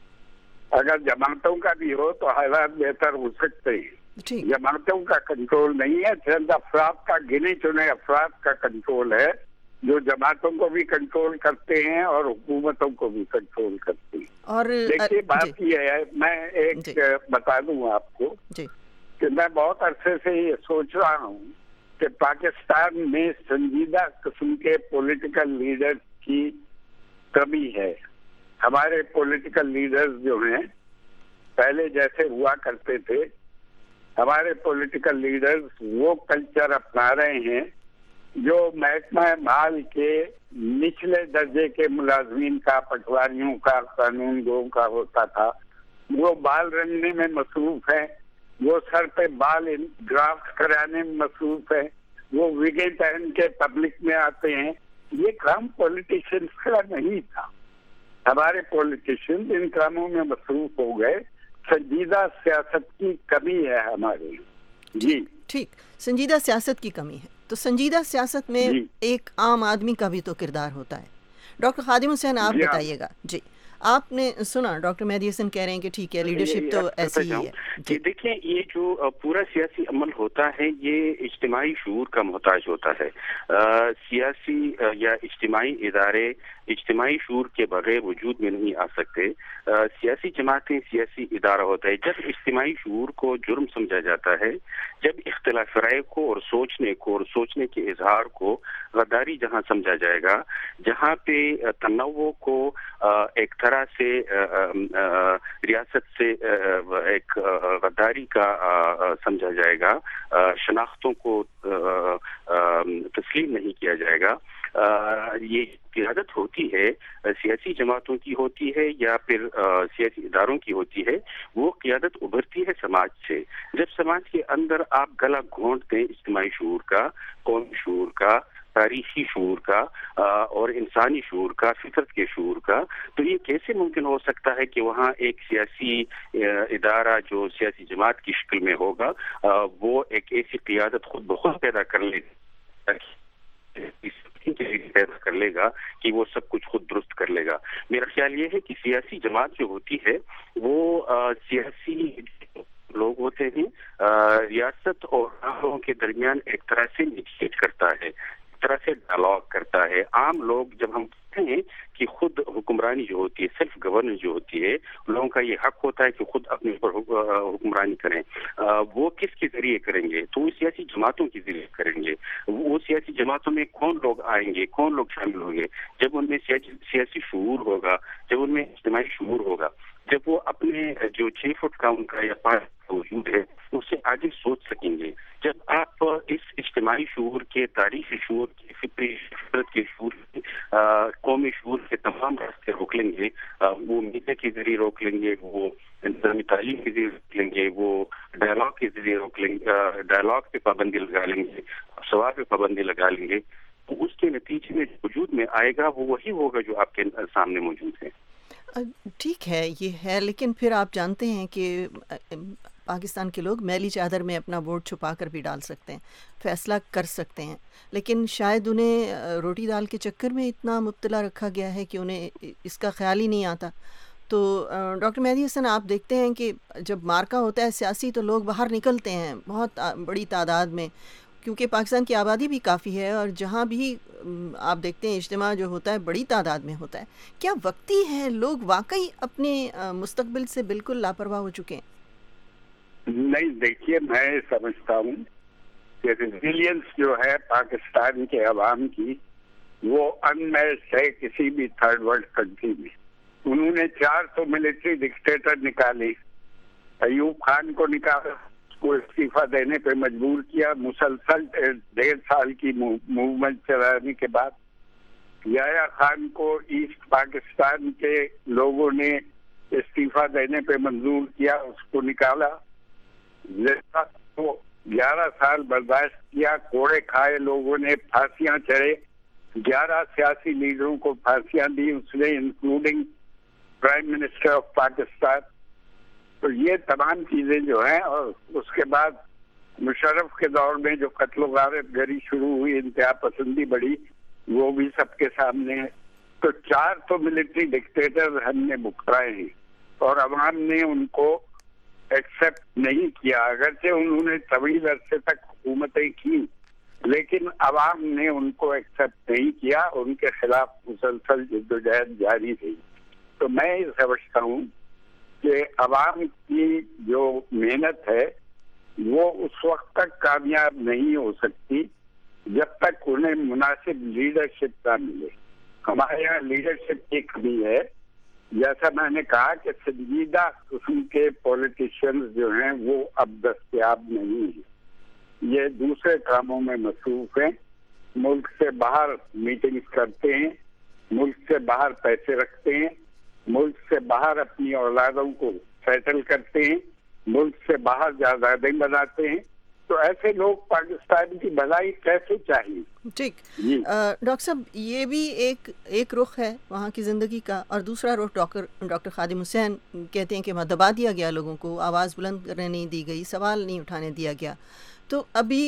اگر جماعتوں کا بھی ہو تو حالات بہتر ہو سکتے ہیں۔ جماعتوں کا کنٹرول نہیں ہے، چند افراد کا، گنے چنے افراد کا کنٹرول ہے جو جماعتوں کو بھی کنٹرول کرتے ہیں اور حکومتوں کو بھی کنٹرول کرتے ہیں۔ اور دیکھیے بات یہ ہے، میں ایک بتا دوں آپ کو کہ میں بہت عرصے سے یہ سوچ رہا ہوں کہ پاکستان میں سنجیدہ قسم کے پولیٹیکل لیڈر کی کمی ہے۔ ہمارے پولیٹیکل لیڈرز جو ہیں پہلے جیسے ہوا کرتے تھے، ہمارے پولیٹیکل لیڈرز وہ کلچر اپنا رہے ہیں جو محکمہ مال کے نچلے درجے کے ملازمین کا، پٹواریوں کا، قانون گوؤں کا ہوتا تھا۔ وہ بال رنگنے میں مصروف ہیں، وہ سر پہ بال گرافٹ کرانے میں مصروف ہیں، وہ وگیں پہن کے پبلک میں آتے ہیں۔ یہ کام پولیٹیشینز کا نہیں تھا۔ ہمارے پولیٹیشین ان کاموں میں مصروف ہو گئے۔ سنجیدہ سیاست کی کمی ہے ہمارے۔ جی ٹھیک، سنجیدہ سیاست کی کمی ہے، تو سنجیدہ سیاست میں جی. ایک عام آدمی کا بھی تو کردار ہوتا ہے۔ ڈاکٹر خادم حسین آپ جی بتائیے گا۔ جی آپ نے سنا ڈاکٹر مہدی حسن کہہ رہے ہیں کہ ٹھیک ہے لیڈرشپ تو ایسی ہی ہے۔ جی دیکھیں، یہ جو پورا سیاسی عمل ہوتا ہے یہ اجتماعی شعور کا محتاج ہوتا ہے۔ سیاسی یا اجتماعی ادارے اجتماعی شعور کے بغیر وجود میں نہیں آ سکتے۔ سیاسی جماعتیں سیاسی ادارہ ہوتا ہے۔ جب اجتماعی شعور کو جرم سمجھا جاتا ہے، جب اختلاف رائے کو اور سوچنے کو اور سوچنے کے اظہار کو غداری جہاں سمجھا جائے گا، جہاں پہ تنوع کو ایک طرح سے ریاست سے ایک غداری کا سمجھا جائے گا، شناختوں کو تسلیم نہیں کیا جائے گا، یہ قیادت ہوتی ہے سیاسی جماعتوں کی ہوتی ہے یا پھر سیاسی اداروں کی ہوتی ہے، وہ قیادت ابھرتی ہے سماج سے۔ جب سماج کے اندر آپ گلا گھونٹ دیں اجتماعی شعور کا، قومی شعور کا، تاریخی شعور کا اور انسانی شعور کا، فطرت کے شعور کا، تو یہ کیسے ممکن ہو سکتا ہے کہ وہاں ایک سیاسی ادارہ جو سیاسی جماعت کی شکل میں ہوگا وہ ایک ایسی قیادت خود بخود پیدا کر لے پیدا کر لے گا کہ وہ سب کچھ خود درست کر لے گا۔ میرا خیال یہ ہے کہ سیاسی جماعت جو ہوتی ہے وہ سیاسی لوگ ہوتے ہیں، ریاست اور عوام کے درمیان ایک طرح سے نیگوشیٹ کرتا ہے، ایک طرح سے ڈائلاگ کرتا ہے۔ عام لوگ جب ہم ہیں کہ خود حکمرانی جو ہوتی ہے، سیلف گورننس جو ہوتی ہے، لوگوں کا یہ حق ہوتا ہے کہ خود اپنے اوپر حکمرانی کریں. وہ کس کے ذریعے کریں گے؟ تو وہ سیاسی جماعتوں کے ذریعے کریں گے. وہ سیاسی جماعتوں میں کون لوگ آئیں گے، کون لوگ شامل ہوں گے؟ جب ان میں سیاسی شعور ہوگا، جب ان میں اجتماعی شعور ہوگا، جب وہ اپنے جو چھ فٹ کا ان کا یا پانچ وجود ہے اس سے آگے سوچ سکیں گے. جب آپ اس اجتماعی شعور کے، تاریخی شعور کے، فطری فطرت کے شعور کے، قومی شعور کے تمام راستے روک لیں گے، وہ میڈیا کے ذریعے روک لیں گے، وہ انتظامی تعلیم کے ذریعے روک لیں گے، وہ ڈائلاگ کے ذریعے روک لیں گے، ڈائلاگ پہ پابندی لگا لیں گے، سوال پہ پابندی لگا لیں گے، تو اس کے نتیجے میں جو وجود میں آئے گا وہ وہی ہوگا جو آپ کے سامنے موجود ہے. ٹھیک ہے، یہ ہے، لیکن پھر آپ جانتے ہیں کہ پاکستان کے لوگ میلی چادر میں اپنا ووٹ چھپا کر بھی ڈال سکتے ہیں، فیصلہ کر سکتے ہیں، لیکن شاید انہیں روٹی دال کے چکر میں اتنا مبتلا رکھا گیا ہے کہ انہیں اس کا خیال ہی نہیں آتا. تو ڈاکٹر مہدی حسن، آپ دیکھتے ہیں کہ جب مارکا ہوتا ہے سیاسی تو لوگ باہر نکلتے ہیں بہت بڑی تعداد میں، کیونکہ پاکستان کی آبادی بھی کافی ہے اور جہاں بھی آپ دیکھتے ہیں اجتماع جو ہوتا ہے بڑی تعداد میں ہوتا ہے. کیا وقتی ہے لوگ واقعی اپنے مستقبل سے بالکل لاپرواہ ہو چکے ہیں؟ نہیں، دیکھیے، میں سمجھتا ہوں کہ ریزیلینس جو ہے پاکستان کے عوام کی وہ ان میچ ہے کسی بھی تھرڈ ورلڈ کنٹری میں. انہوں نے چار سو ملٹری ڈکٹیٹر نکالے، ایوب خان کو نکالا، اس کو استعفیٰ دینے پہ مجبور کیا، مسلسل ڈیڑھ سال کی موومنٹ چلانے کے بعد یحییٰ خان کو ایسٹ پاکستان کے لوگوں نے استعفیٰ دینے پہ منظور کیا، اس کو نکالا. گیارہ سال برداشت کیا، کوڑے کھائے لوگوں نے، پھانسیاں چڑھے، گیارہ سیاسی لیڈروں کو پھانسیاں دی اس نے، including prime minister of Pakistan. تو یہ تمام چیزیں جو ہیں، اور اس کے بعد مشرف کے دور میں جو قتل و غارت گری شروع ہوئی، انتہا پسندی بڑھی، وہ بھی سب کے سامنے ہے. تو چار تو ملٹری ڈکٹیٹر ہم نے بکھرائے ہیں اور عوام نے ان کو ایکسپٹ نہیں کیا. اگرچہ انہوں نے طویل عرصے تک حکومتیں کی لیکن عوام نے ان کو ایکسپٹ نہیں کیا، ان کے خلاف مسلسل جدوجہد جاری رہی. تو میں یہ سمجھتا ہوں کہ عوام کی جو محنت ہے وہ اس وقت تک کامیاب نہیں ہو سکتی جب تک انہیں مناسب لیڈرشپ نہ ملے. ہمارے یہاں لیڈرشپ کی کمی ہے. جیسا میں نے کہا کہ سنجیدہ قسم کے پولیٹیشینز جو ہیں وہ اب دستیاب نہیں ہیں، یہ دوسرے کاموں میں مصروف ہیں، ملک سے باہر میٹنگز کرتے ہیں، ملک سے باہر پیسے رکھتے ہیں، ملک سے باہر اپنی اولادوں کو سیٹل کرتے ہیں، ملک سے باہر جائیدادیں بناتے ہیں. تو ایسے لوگ پاکستان کی بھلائی کیسے چاہیے؟ ٹھیک. ڈاکٹر صاحب، یہ بھی ایک ایک رخ ہے وہاں کی زندگی کا، اور دوسرا رخ ڈاکٹر ڈاکٹر خادم حسین کہتے ہیں کہ وہاں دبا دیا گیا، لوگوں کو آواز بلند کرنے نہیں دی گئی، سوال نہیں اٹھانے دیا گیا. تو ابھی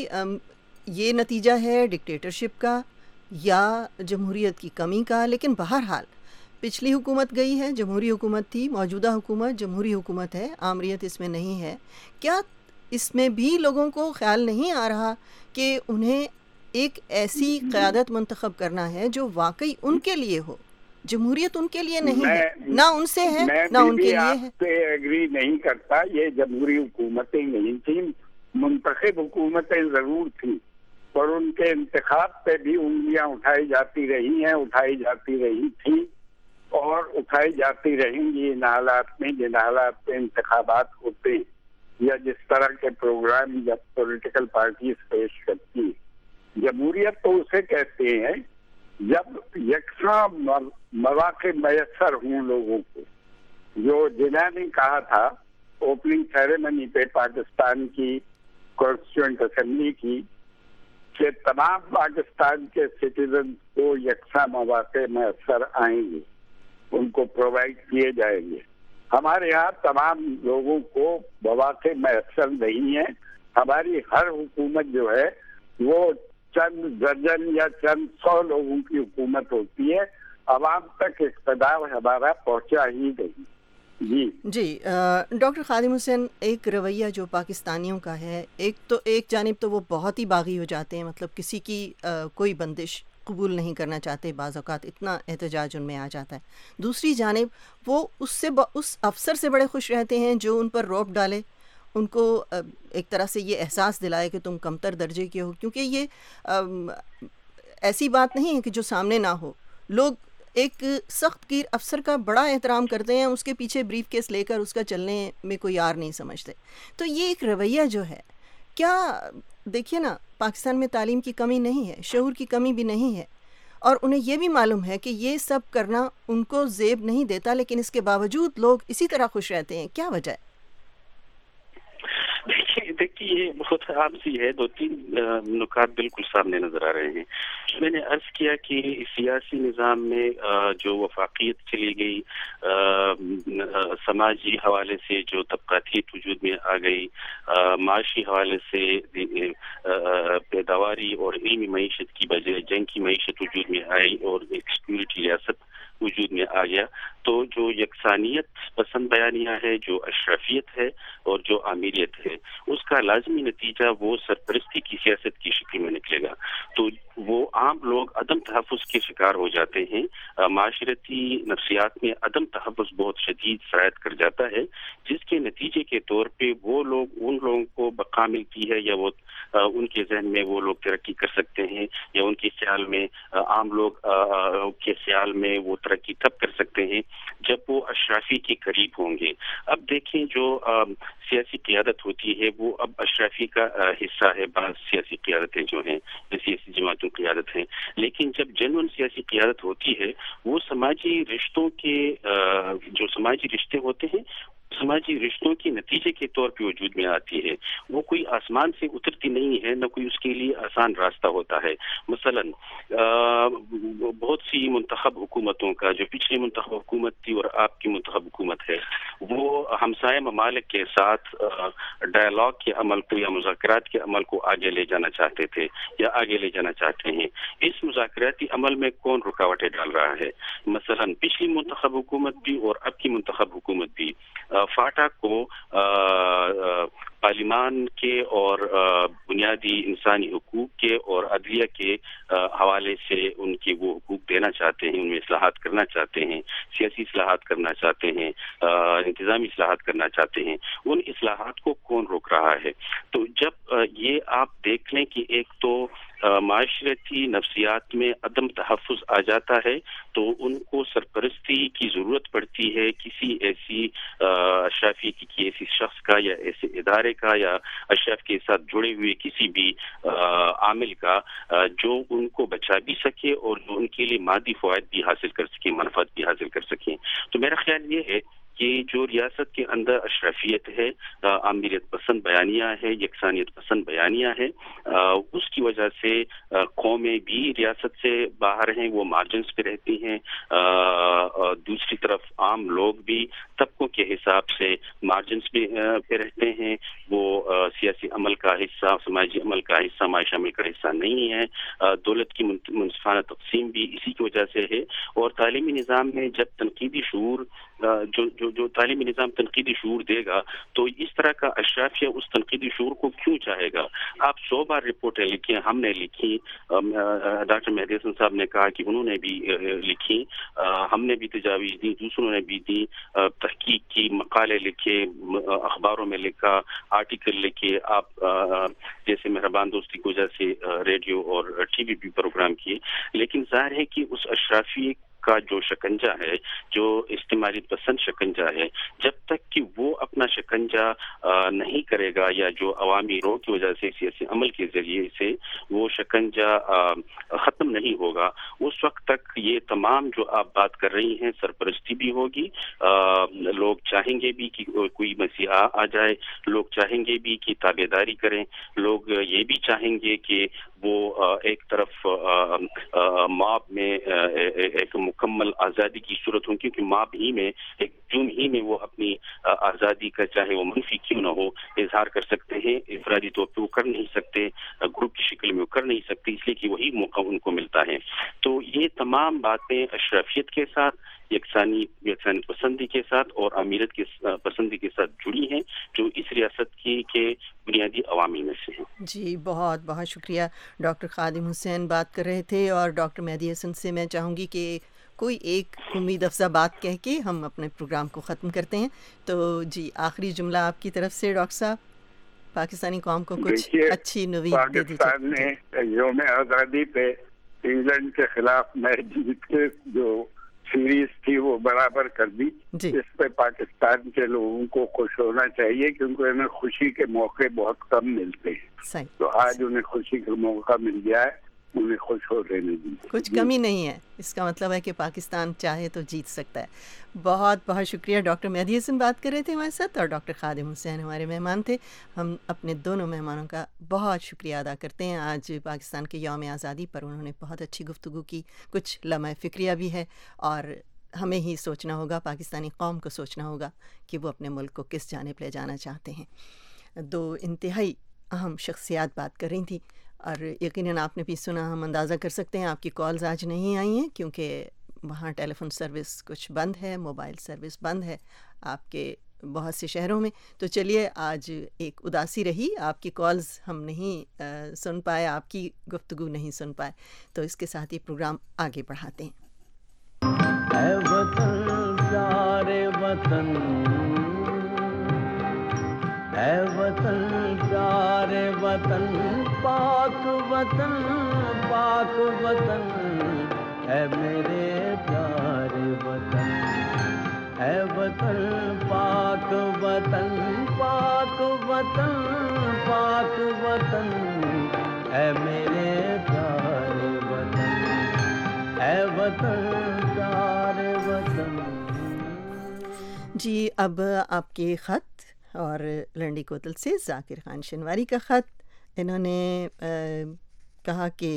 یہ نتیجہ ہے ڈکٹیٹرشپ کا یا جمہوریت کی کمی کا. لیکن بہرحال پچھلی حکومت گئی ہے، جمہوری حکومت تھی، موجودہ حکومت جمہوری حکومت ہے، آمریت اس میں نہیں ہے. کیا اس میں بھی لوگوں کو خیال نہیں آ رہا کہ انہیں ایک ایسی قیادت منتخب کرنا ہے جو واقعی ان کے لیے ہو؟ جمہوریت ان کے لیے نہیں ہے، نہ ان سے ہے نہ ان کے لیے ہے. میں بھی ایگری نہیں کرتا. یہ جمہوری حکومتیں نہیں تھیں، منتخب حکومتیں ضرور تھیں، اور ان کے انتخاب پہ بھی انگلیاں اٹھائی جاتی رہی ہیں، اٹھائی جاتی رہی تھی اور اٹھائی جاتی رہیں گی ان حالات میں جن حالات میں انتخابات ہوتے ہیں یا جس طرح کے پروگرام جب پولیٹیکل پارٹیز پیش کرتی ہیں. جمہوریت تو اسے کہتے ہیں جب یکساں مواقع میسر ہوں لوگوں کو. جو جنہوں نے کہا تھا اوپننگ سیریمنی پہ پاکستان کی کانسٹیٹیوئنٹ اسمبلی کی کہ تمام پاکستان کے سٹیزن کو یکساں مواقع میسر آئیں گے، ان کو پرووائڈ کیے جائیں گے. ہمارے یہاں تمام لوگوں کو مواقع میسر نہیں ہیں. ہماری ہر حکومت جو ہے وہ چند درجن یا چند سو لوگوں کی حکومت ہوتی ہے، عوام تک اقتدار ہمارا پہنچا ہی نہیں. جی جی ڈاکٹر خادم حسین، ایک رویہ جو پاکستانیوں کا ہے، ایک تو ایک جانب تو وہ بہت ہی باغی ہو جاتے ہیں، مطلب کسی کی کوئی بندش قبول نہیں کرنا چاہتے، بعض اوقات اتنا احتجاج ان میں آ جاتا ہے. دوسری جانب وہ اس سے اس افسر سے بڑے خوش رہتے ہیں جو ان پر روب ڈالے، ان کو ایک طرح سے یہ احساس دلائے کہ تم کمتر درجے کے ہو، کیونکہ یہ ایسی بات نہیں ہے کہ جو سامنے نہ ہو. لوگ ایک سخت گیر افسر کا بڑا احترام کرتے ہیں، اس کے پیچھے بریف کیس لے کر اس کا چلنے میں کوئی یار نہیں سمجھتے. تو یہ ایک رویہ جو ہے، کیا دیکھیے نا، پاکستان میں تعلیم کی کمی نہیں ہے، شعور کی کمی بھی نہیں ہے، اور انہیں یہ بھی معلوم ہے کہ یہ سب کرنا ان کو زیب نہیں دیتا، لیکن اس کے باوجود لوگ اسی طرح خوش رہتے ہیں. کیا وجہ ہے؟ دیکھیے یہ بہت عام سی ہے، دو تین نکات بالکل سامنے نظر آ رہے ہیں. میں نے عرض کیا کہ سیاسی نظام میں جو وفاقیت چلی گئی، سماجی حوالے سے جو طبقاتیت وجود میں آ گئی، معاشی حوالے سے پیداواری اور علمی معیشت کی بجائے جنگ کی معیشت وجود میں آئی اور ایک سیکورٹی ریاست وجود میں آ گیا، تو جو یکسانیت پسند بیانیہ ہے، جو اشرفیت ہے اور جو آمیریت ہے، اس کا لازمی نتیجہ وہ سرپرستی کی سیاست کی شکل میں نکلے گا. تو وہ عام لوگ عدم تحفظ کے شکار ہو جاتے ہیں. معاشرتی نفسیات میں عدم تحفظ بہت شدید سرایت کر جاتا ہے، جس کے نتیجے کے طور پہ وہ لوگ ان لوگوں کو بقا ملتی ہے، یا وہ ان کے ذہن میں وہ لوگ ترقی کر سکتے ہیں، یا ان کے خیال میں عام لوگ کے خیال میں وہ ترقی تب کر سکتے ہیں جب وہ اشرافی کے قریب ہوں گے. اب دیکھیں جو سیاسی قیادت ہوتی ہے وہ اب اشرافی کا حصہ ہے. بعض سیاسی قیادتیں جو ہیں سیاسی جماعتوں کی قیادت ہیں، لیکن جب جنون سیاسی قیادت ہوتی ہے وہ سماجی رشتوں کے جو سماجی رشتے ہوتے ہیں سماجی رشتوں کے نتیجے کے طور پہ وجود میں آتی ہے. وہ کوئی آسمان سے اترتی نہیں ہے، نہ کوئی اس کے لیے آسان راستہ ہوتا ہے. مثلا بہت سی منتخب حکومتوں کا، جو پچھلی منتخب حکومت تھی اور آپ کی منتخب حکومت ہے، وہ ہمسائے ممالک کے ساتھ ڈائلاگ کے عمل کو یا مذاکرات کے عمل کو آگے لے جانا چاہتے تھے یا آگے لے جانا چاہتے ہیں. اس مذاکراتی عمل میں کون رکاوٹیں ڈال رہا ہے؟ مثلا پچھلی منتخب حکومت بھی اور اب کی منتخب حکومت بھی فاٹا کو پارلیمان کے اور بنیادی انسانی حقوق کے اور عدلیہ کے حوالے سے ان کے وہ حقوق دینا چاہتے ہیں، ان میں اصلاحات کرنا چاہتے ہیں، سیاسی اصلاحات کرنا چاہتے ہیں، انتظامی اصلاحات کرنا چاہتے ہیں. ان اصلاحات کو کون روک رہا ہے؟ تو جب یہ آپ دیکھ لیں کہ ایک تو معاشرتی نفسیات میں عدم تحفظ آ جاتا ہے، تو ان کو سرپرستی کی ضرورت پڑتی ہے کسی ایسی اشرافی کی ایسی شخص کا یا ایسے ادارے کا یا اشراف کے ساتھ جڑے ہوئے کسی بھی عامل کا جو ان کو بچا بھی سکے اور جو ان کے لیے مادی فوائد بھی حاصل کر سکے، منفعت بھی حاصل کر سکیں. تو میرا خیال یہ ہے کہ جو ریاست کے اندر اشرفیت ہے، آمیریت پسند بیانیہ ہے، یکسانیت پسند بیانیہ ہے، اس کی وجہ سے قومیں بھی ریاست سے باہر ہیں، وہ مارجنز پہ رہتی ہیں. دوسری طرف عام لوگ بھی طبقوں کے حساب سے مارجنز پہ رہتے ہیں، وہ سیاسی عمل کا حصہ، سماجی عمل کا حصہ، معاشی عمل کا حصہ نہیں ہے. دولت کی منصفانہ تقسیم بھی اسی کی وجہ سے ہے. اور تعلیمی نظام میں جب تنقیدی شعور جو جو جو تعلیمی نظام تنقیدی شعور دے گا تو اس طرح کا اشرافیہ اس تنقیدی شعور کو کیوں چاہے گا؟ آپ سو بار رپورٹیں لکھیں، ہم نے لکھی، ڈاکٹر مہدی حسن صاحب نے کہا کہ انہوں نے بھی لکھی، ہم نے بھی تجاویز دی، دوسروں نے بھی دی، تحقیق کی، مقالے لکھے، اخباروں میں لکھا، آرٹیکل لکھے، آپ جیسے مہربان دوستی کی وجہ سے ریڈیو اور ٹی وی بھی پروگرام کیے. لیکن ظاہر ہے کہ اس اشرافی کا جو شکنجہ ہے، جو استعماری پسند شکنجہ ہے، جب تک کہ وہ اپنا شکنجہ نہیں کرے گا یا جو عوامی رو کی وجہ سے سیاسی عمل کے ذریعے سے وہ شکنجہ ختم نہیں ہوگا، اس وقت تک یہ تمام جو آپ بات کر رہی ہیں سرپرستی بھی ہوگی. لوگ چاہیں گے بھی کہ کوئی مسیحا آ جائے، لوگ چاہیں گے بھی کہ تابع داری کریں، لوگ یہ بھی چاہیں گے کہ وہ ایک طرف ماب میں ایک مکمل آزادی کی صورت ہوں، کیونکہ ماب ہی میں ایک جون ہی میں وہ اپنی آزادی کا چاہے وہ منفی کیوں نہ ہو اظہار کر سکتے ہیں. انفرادی طور پہ وہ کر نہیں سکتے، گروپ کی شکل میں وہ کر نہیں سکتے، اس لیے کہ وہی موقع ان کو ملتا ہے. تو یہ تمام باتیں اشرفیت کے ساتھ یکسانی یکسانی پسندی کے ساتھ اور امیرت کی پسندی کے ساتھ جڑی ہیں، جو اس ریاست کی کے بنیادی عوامل میں سے ہیں۔ جی بہت بہت شکریہ۔ ڈاکٹر خادم حسین بات کر رہے تھے، اور ڈاکٹر مہدی حسن سے میں چاہوں گی کہ کوئی ایک امید افزا بات کہہ کے ہم اپنے پروگرام کو ختم کرتے ہیں۔ تو جی آخری جملہ آپ کی طرف سے ڈاکٹر صاحب، پاکستانی قوم کو کچھ اچھی نوید دے دیجیے۔ پاکستان نے یوم آزادی پہ انگلینڈ کے خلاف میچ جیت کے جو سیریز تھی وہ برابر کر دی، اس پہ پاکستان کے لوگوں کو خوش ہونا چاہیے، کیونکہ انہیں خوشی کے موقع بہت کم ملتے ہیں، تو آج انہیں خوشی کا موقع مل گیا ہے، انہیں خوش ہو رہنے دیجیے۔ کچھ کمی نہیں ہے، اس کا مطلب ہے کہ پاکستان چاہے تو جیت سکتا ہے۔ بہت بہت شکریہ۔ ڈاکٹر مہدی حسن بات کر رہے تھے ہمارے ساتھ، اور ڈاکٹر خادم حسین ہمارے مہمان تھے۔ ہم اپنے دونوں مہمانوں کا بہت شکریہ ادا کرتے ہیں۔ آج پاکستان کے یوم آزادی پر انہوں نے بہت اچھی گفتگو کی، کچھ لمحہ فکریہ بھی ہے، اور ہمیں ہی سوچنا ہوگا، پاکستانی قوم کو سوچنا ہوگا کہ وہ اپنے ملک کو کس جانب لے جانا چاہتے ہیں۔ دو انتہائی اہم شخصیات بات کر رہی تھیں، اور یقیناً آپ نے بھی سنا، ہم اندازہ کر سکتے ہیں آپ کی کالز آج نہیں آئی ہیں، کیونکہ وہاں ٹیلی فون سروس کچھ بند ہے، موبائل سروس بند ہے آپ کے بہت سے شہروں میں۔ تو چلیے آج ایک اداسی رہی، آپ کی کالز ہم نہیں سن پائے، آپ کی گفتگو نہیں سن پائے، تو اس کے ساتھ یہ پروگرام آگے بڑھاتے ہیں۔ اے وطن پیارے وطن، اے وطن پیارے وطن، پاک وطن پاک وطن، اے میرے پیارے وطن، اے وطن پاک وطن پاک وطن پاک وطن، اے میرے پیارے وطن، اے وطن پیارے وطن۔ جی اب آپ کے خط، اور لنڈی کوتل سے ذاکر خان شنواری کا خط۔ انہوں نے کہا کہ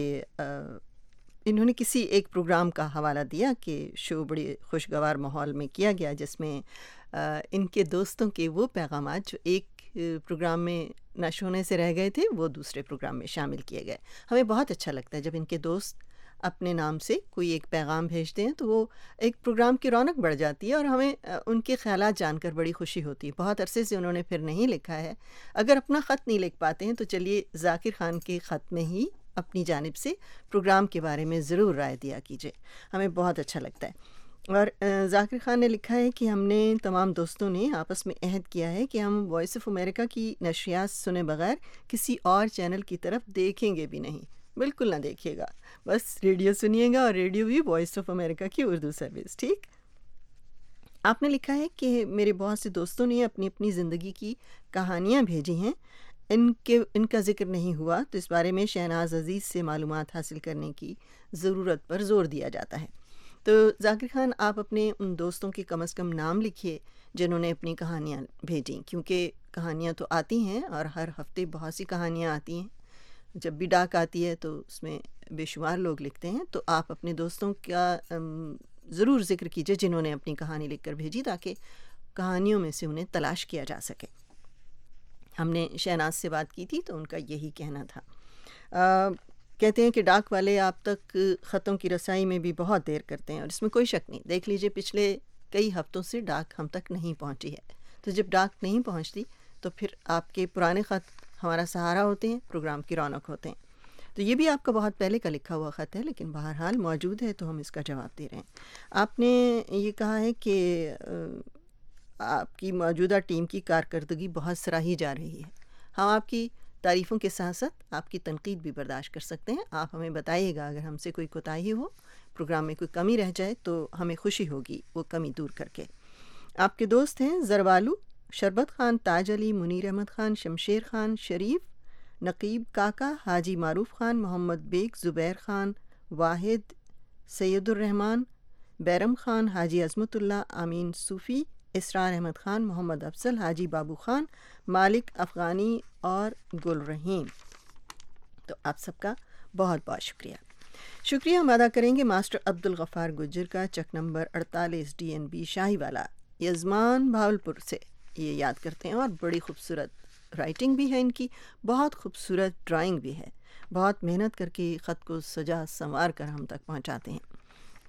انہوں نے کسی ایک پروگرام کا حوالہ دیا کہ شو بڑی خوشگوار ماحول میں کیا گیا، جس میں ان کے دوستوں کے وہ پیغامات جو ایک پروگرام میں نشر ہونے سے رہ گئے تھے، وہ دوسرے پروگرام میں شامل کیے گئے۔ ہمیں بہت اچھا لگتا ہے جب ان کے دوست اپنے نام سے کوئی ایک پیغام بھیجتے ہیں، تو وہ ایک پروگرام کی رونق بڑھ جاتی ہے، اور ہمیں ان کے خیالات جان کر بڑی خوشی ہوتی ہے۔ بہت عرصے سے انہوں نے پھر نہیں لکھا ہے، اگر اپنا خط نہیں لکھ پاتے ہیں تو چلیے ذاکر خان کے خط میں ہی اپنی جانب سے پروگرام کے بارے میں ضرور رائے دیا کیجیے، ہمیں بہت اچھا لگتا ہے۔ اور ذاکر خان نے لکھا ہے کہ ہم نے تمام دوستوں نے آپس میں عہد کیا ہے کہ ہم وائس آف امریکہ کی نشریات سنے بغیر کسی اور چینل کی طرف دیکھیں گے بھی نہیں، بالکل نہ دیکھیے گا، بس ریڈیو سنیے گا، اور ریڈیو بھی وائس آف امریکہ کی اردو سروس۔ ٹھیک، آپ نے لکھا ہے کہ میرے بہت سے دوستوں نے اپنی اپنی زندگی کی کہانیاں بھیجی ہیں، ان کے ان کا ذکر نہیں ہوا، تو اس بارے میں شہناز عزیز سے معلومات حاصل کرنے کی ضرورت پر زور دیا جاتا ہے۔ تو ذاکر خان، آپ اپنے ان دوستوں کے کم از کم نام لکھیے جنہوں نے اپنی کہانیاں بھیجیں، کیونکہ کہانیاں تو آتی ہیں، اور ہر ہفتے بہت سی کہانیاں آتی ہیں، جب بھی ڈاک آتی ہے تو اس میں بے شمار لوگ لکھتے ہیں۔ تو آپ اپنے دوستوں کا ضرور ذکر کیجیے جنہوں نے اپنی کہانی لکھ کر بھیجی، تاکہ کہانیوں میں سے انہیں تلاش کیا جا سکے۔ ہم نے شہناز سے بات کی تھی تو ان کا یہی کہنا تھا۔ آ, کہتے ہیں کہ ڈاک والے آپ تک خطوں کی رسائی میں بھی بہت دیر کرتے ہیں، اور اس میں کوئی شک نہیں۔ دیکھ لیجئے پچھلے کئی ہفتوں سے ڈاک ہم تک نہیں پہنچی ہے، تو جب ڈاک نہیں پہنچتی تو پھر آپ کے پرانے خط ہمارا سہارا ہوتے ہیں، پروگرام کی رونق ہوتے ہیں۔ تو یہ بھی آپ کا بہت پہلے کا لکھا ہوا خط ہے، لیکن بہرحال موجود ہے تو ہم اس کا جواب دے رہے ہیں۔ آپ نے یہ کہا ہے کہ آپ کی موجودہ ٹیم کی کارکردگی بہت سراہی جا رہی ہے۔ ہم آپ کی تعریفوں کے ساتھ ساتھ آپ کی تنقید بھی برداشت کر سکتے ہیں۔ آپ ہمیں بتائیے گا اگر ہم سے کوئی کوتاہی ہو، پروگرام میں کوئی کمی رہ جائے، تو ہمیں خوشی ہوگی وہ کمی دور کر کے۔ آپ کے دوست ہیں زروالو، شربت خان، تاج علی، منیر احمد خان، شمشیر خان، شریف، نقیب کاکا، حاجی معروف خان، محمد بیگ، زبیر خان، واحد، سید الرحمان، بیرم خان، حاجی عظمت اللہ، امین صوفی، اسرار احمد خان، محمد افضل، حاجی بابو خان، مالک افغانی اور گل رحیم۔ تو آپ سب کا بہت بہت شکریہ۔ شکریہ ہم ادا کریں گے ماسٹر عبد الغفار گجر کا، چک نمبر اڑتالیس ڈی این بی شاہی والا، یزمان بھاولپور سے یہ یاد کرتے ہیں، اور بڑی خوبصورت رائٹنگ بھی ہے ان کی، بہت خوبصورت ڈرائنگ بھی ہے، بہت محنت کر کے خط کو سجا سنوار کر ہم تک پہنچاتے ہیں۔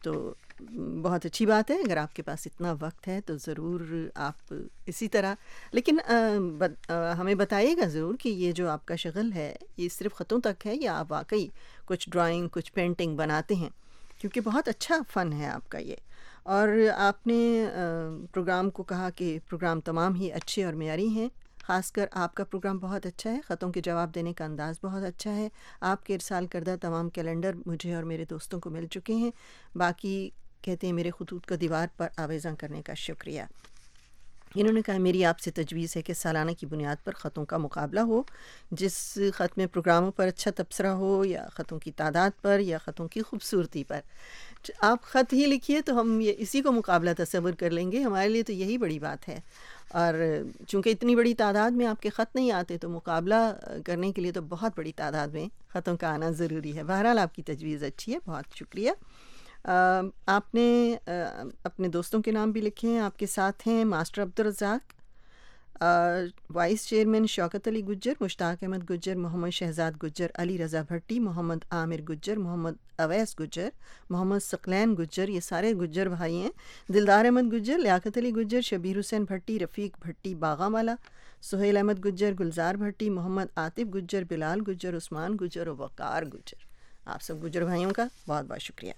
تو بہت اچھی بات ہے، اگر آپ کے پاس اتنا وقت ہے تو ضرور آپ اسی طرح، لیکن ہمیں بتائیے گا ضرور کہ یہ جو آپ کا شغل ہے یہ صرف خطوں تک ہے یا آپ واقعی کچھ ڈرائنگ، کچھ پینٹنگ بناتے ہیں؟ کیونکہ بہت اچھا فن ہے آپ کا یہ، اور آپ نے پروگرام کو کہا کہ پروگرام تمام ہی اچھے اور معیاری ہیں، خاص کر آپ کا پروگرام بہت اچھا ہے، خطوں کے جواب دینے کا انداز بہت اچھا ہے، آپ کے ارسال کردہ تمام کیلنڈر مجھے اور میرے دوستوں کو مل چکے ہیں، باقی کہتے ہیں میرے خطوط کا دیوار پر آویزاں کرنے کا شکریہ۔ انہوں نے کہا میری آپ سے تجویز ہے کہ سالانہ کی بنیاد پر خطوں کا مقابلہ ہو، جس خط میں پروگراموں پر اچھا تبصرہ ہو، یا خطوں کی تعداد پر، یا خطوں کی خوبصورتی پر۔ آپ خط ہی لکھیے تو ہم یہ اسی کو مقابلہ تصور کر لیں گے، ہمارے لیے تو یہی بڑی بات ہے، اور چونکہ اتنی بڑی تعداد میں آپ کے خط نہیں آتے تو مقابلہ کرنے کے لیے تو بہت بڑی تعداد میں خطوں کا آنا ضروری ہے۔ بہرحال آپ کی تجویز اچھی ہے، بہت شکریہ۔ آپ نے اپنے دوستوں کے نام بھی لکھے ہیں، آپ کے ساتھ ہیں master Abdul Razzaq, vice chairman Shaukat Ali Gujjar, Mushtaq Ahmed Gujjar, Muhammad Shahzad Gujjar, Ali Raza Bhatti, Muhammad Amir Gujjar, Muhammad Owais Gujjar, Muhammad Saqlain Gujjar, یہ سارے گجر بھائی ہیں، دلدار احمد گجر، لیاقت علی گجر، شبیر حسین بھٹی، رفیق بھٹی باغا والا، سہیل احمد گجر، گلزار بھٹی، محمد عاطف گجر، بلال گجر، عثمان گجر اور وقار گجر۔ آپ سب گجر بھائیوں کا بہت بہت شکریہ۔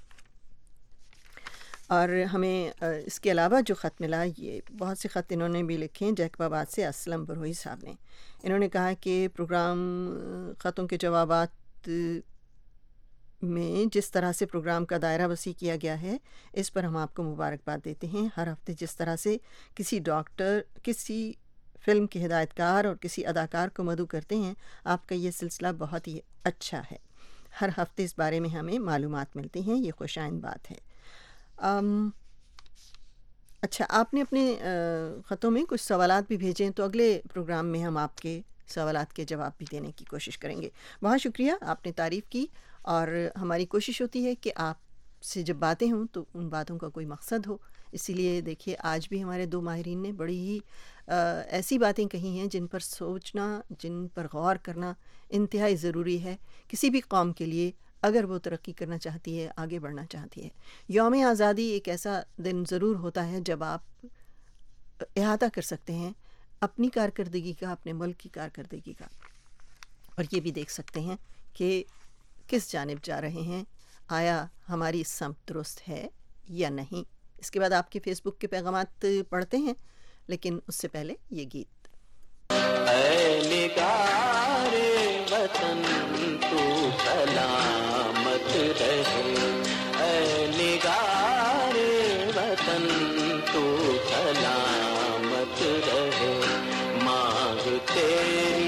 اور ہمیں اس کے علاوہ جو خط ملا، یہ بہت سے خط انہوں نے بھی لکھے ہیں، جیکب آباد سے اسلم بروئی صاحب نے۔ انہوں نے کہا کہ پروگرام خطوں کے جوابات میں جس طرح سے پروگرام کا دائرہ وسیع کیا گیا ہے، اس پر ہم آپ کو مبارکباد دیتے ہیں۔ ہر ہفتے جس طرح سے کسی ڈاکٹر، کسی فلم کے ہدایت کار اور کسی اداکار کو مدعو کرتے ہیں، آپ کا یہ سلسلہ بہت ہی اچھا ہے۔ ہر ہفتے اس بارے میں ہمیں معلومات ملتی ہیں، یہ خوش آئند بات ہے۔ um, اچھا، آپ نے اپنے خطوں میں کچھ سوالات بھی بھیجے ہیں، تو اگلے پروگرام میں ہم آپ کے سوالات کے جواب بھی دینے کی کوشش کریں گے۔ بہت شکریہ، آپ نے تعریف کی، اور ہماری کوشش ہوتی ہے کہ آپ سے جب باتیں ہوں تو ان باتوں کا کوئی مقصد ہو، اسی لیے دیکھیے آج بھی ہمارے دو ماہرین نے بڑی ہی ایسی باتیں کہی ہیں جن پر سوچنا، جن پر غور کرنا انتہائی ضروری ہے کسی بھی قوم کے لیے، اگر وہ ترقی کرنا چاہتی ہے، آگے بڑھنا چاہتی ہے۔ یوم آزادی ایک ایسا دن ضرور ہوتا ہے جب آپ احاطہ کر سکتے ہیں اپنی کارکردگی کا، اپنے ملک کی کارکردگی کا، اور یہ بھی دیکھ سکتے ہیں کہ کس جانب جا رہے ہیں، آیا ہماری سمت درست ہے یا نہیں۔ اس کے بعد آپ کے فیس بک کے پیغامات پڑھتے ہیں، لیکن اس سے پہلے یہ گیت۔ اے نگار وطن تو سلامت رہے، اے نگار وطن تو سلامت رہے، مانگ تیری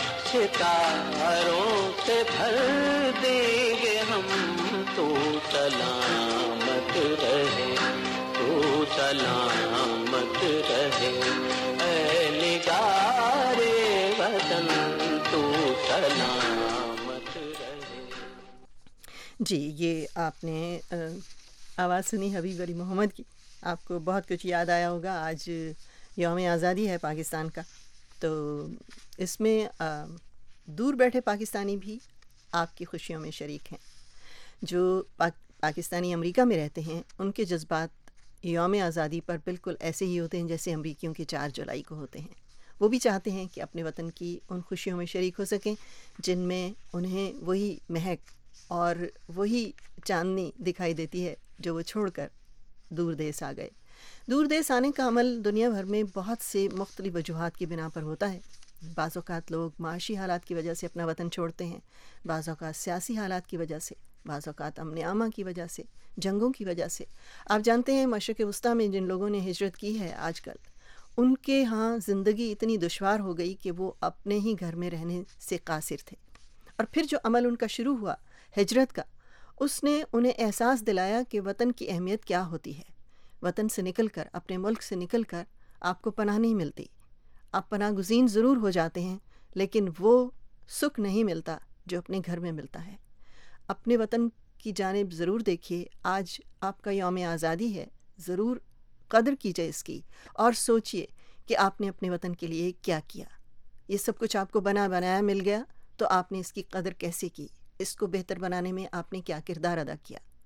ستاروں سے بھر دیں گے ہم، تو سلامت رہے، تو سلامت رہے، اے نگار وطن تو سلامت رہے۔ جی، یہ آپ نے آواز سنی حبیب علی محمد کی، آپ کو بہت کچھ یاد آیا ہوگا۔ آج یوم آزادی ہے پاکستان کا، تو اس میں دور بیٹھے پاکستانی بھی آپ کی خوشیوں میں شریک ہیں۔ جو پاک پاکستانی امریکہ میں رہتے ہیں، ان کے جذبات یوم آزادی پر بالکل ایسے ہی ہوتے ہیں جیسے امریکیوں کے چار جولائی کو ہوتے ہیں۔ وہ بھی چاہتے ہیں کہ اپنے وطن کی ان خوشیوں میں شریک ہو سکیں جن میں انہیں وہی مہک اور وہی چاندنی دکھائی دیتی ہے جو وہ چھوڑ کر دور دیس آ گئے۔ دور دیس آنے کا عمل دنیا بھر میں بہت سے مختلف وجوہات کی بنا پر ہوتا ہے۔ بعض اوقات لوگ معاشی حالات کی وجہ سے اپنا وطن چھوڑتے ہیں، بعض اوقات سیاسی حالات کی وجہ سے، بعض اوقات امن عامہ کی وجہ سے، جنگوں کی وجہ سے۔ آپ جانتے ہیں مشرق وسطیٰ میں جن لوگوں نے ہجرت کی ہے آج کل، ان کے ہاں زندگی اتنی دشوار ہو گئی کہ وہ اپنے ہی گھر میں رہنے سے قاصر تھے، اور پھر جو عمل ان کا شروع ہوا ہجرت کا، اس نے انہیں احساس دلایا کہ وطن کی اہمیت کیا ہوتی ہے۔ وطن سے نکل کر، اپنے ملک سے نکل کر آپ کو پناہ نہیں ملتی، آپ پناہ گزین ضرور ہو جاتے ہیں، لیکن وہ سکھ نہیں ملتا جو اپنے گھر میں ملتا ہے۔ اپنے وطن کی جانب ضرور دیکھیے، آج آپ کا یوم آزادی ہے، ضرور قدر کیجئے اس کی، اور سوچئے کہ آپ نے اپنے وطن کے لیے کیا کیا۔ یہ سب کچھ آپ کو بنا بنایا مل گیا، تو آپ نے اس کی قدر کیسے کی، اس کو بہتر بنانے میں آپ نے کیا کردار ادا کیا۔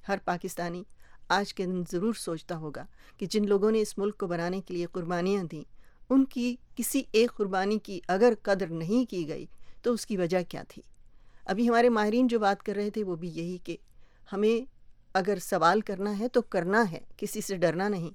ہر پاکستانی آج کے دن ضرور سوچتا ہوگا کہ جن لوگوں نے اس ملک کو بنانے کے لیے قربانیاں دیں، ان کی کسی ایک قربانی کی اگر قدر نہیں کی گئی تو اس کی وجہ کیا تھی۔ ابھی ہمارے ماہرین جو بات کر رہے تھے وہ بھی یہی کہ ہمیں اگر سوال کرنا ہے تو کرنا ہے، کسی سے ڈرنا نہیں۔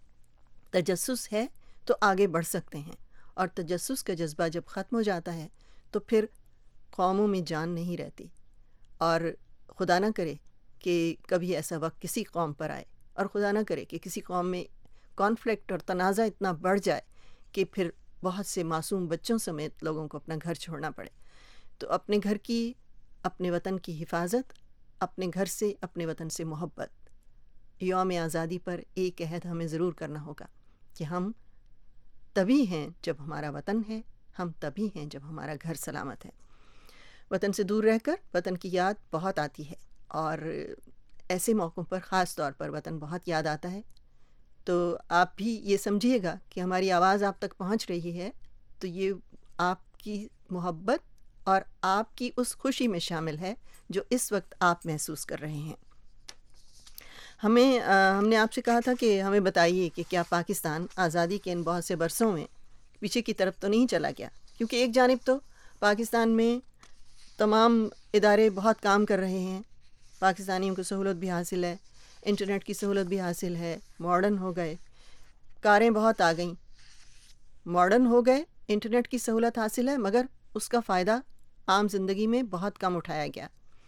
تجسس ہے تو آگے بڑھ سکتے ہیں، اور تجسس کا جذبہ جب ختم ہو جاتا ہے تو پھر قوموں میں جان نہیں رہتی، اور خدا نہ کرے کہ کبھی ایسا وقت کسی قوم پر آئے، اور خدا نہ کرے کہ کسی قوم میں کانفلکٹ اور تنازع اتنا بڑھ جائے کہ پھر بہت سے معصوم بچوں سمیت لوگوں کو اپنا گھر چھوڑنا پڑے۔ تو اپنے گھر کی، اپنے وطن کی حفاظت، اپنے گھر سے، اپنے وطن سے محبت، یوم آزادی پر ایک عہد ہمیں ضرور کرنا ہوگا کہ ہم تبھی ہیں جب ہمارا وطن ہے، ہم تبھی ہیں جب ہمارا گھر سلامت ہے۔ وطن سے دور رہ کر وطن کی یاد بہت آتی ہے، اور ایسے موقعوں پر خاص طور پر وطن بہت یاد آتا ہے۔ تو آپ بھی یہ سمجھیے گا کہ ہماری آواز آپ تک پہنچ رہی ہے تو یہ آپ کی محبت اور آپ کی اس خوشی میں شامل ہے جو اس وقت آپ محسوس کر رہے ہیں۔ ہمیں ہم نے آپ سے کہا تھا کہ ہمیں بتائیے کہ کیا پاکستان آزادی کے ان بہت سے برسوں میں پیچھے کی طرف تو نہیں چلا گیا، کیونکہ ایک جانب تو پاکستان میں تمام ادارے بہت کام کر رہے ہیں، پاکستانیوں کو سہولت بھی حاصل ہے، انٹرنیٹ کی سہولت بھی حاصل ہے، ماڈرن ہو گئے، کاریں بہت آ گئیں، ماڈرن ہو گئے، انٹرنیٹ کی سہولت حاصل ہے، مگر اس کا فائدہ عام زندگی میں بہت کم اٹھایا گیا۔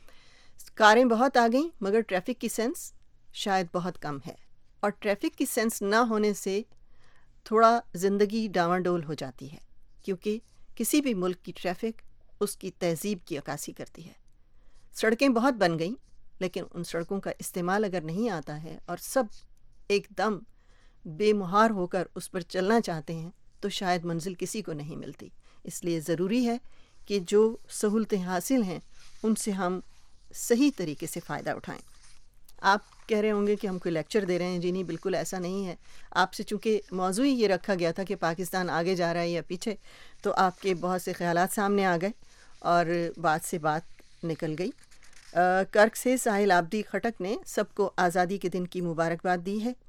کاریں بہت آ گئیں مگر ٹریفک کی سینس شاید بہت کم ہے، اور ٹریفک کی سینس نہ ہونے سے تھوڑا زندگی ڈاواڈول ہو جاتی ہے، کیونکہ کسی بھی ملک کی ٹریفک اس کی تہذیب کی عکاسی کرتی ہے۔ سڑکیں بہت بن گئیں، لیکن ان سڑکوں کا استعمال اگر نہیں آتا ہے اور سب ایک دم بے مہار ہو کر اس پر چلنا چاہتے ہیں تو شاید منزل کسی کو نہیں ملتی۔ اس لیے ضروری ہے کہ جو سہولتیں حاصل ہیں ان سے ہم صحیح طریقے سے فائدہ اٹھائیں۔ آپ کہہ رہے ہوں گے کہ ہم کوئی لیکچر دے رہے ہیں، جی نہیں، بالکل ایسا نہیں ہے۔ آپ سے چونکہ موضوع ہی یہ رکھا گیا تھا کہ پاکستان آگے جا رہا ہے یا پیچھے، تو آپ کے بہت سے خیالات سامنے آ گئے اور بات سے بات نکل گئی۔ کرک سے ساحل آبدی خٹک نے سب کو آزادی کے دن کی مبارکباد دی ہے۔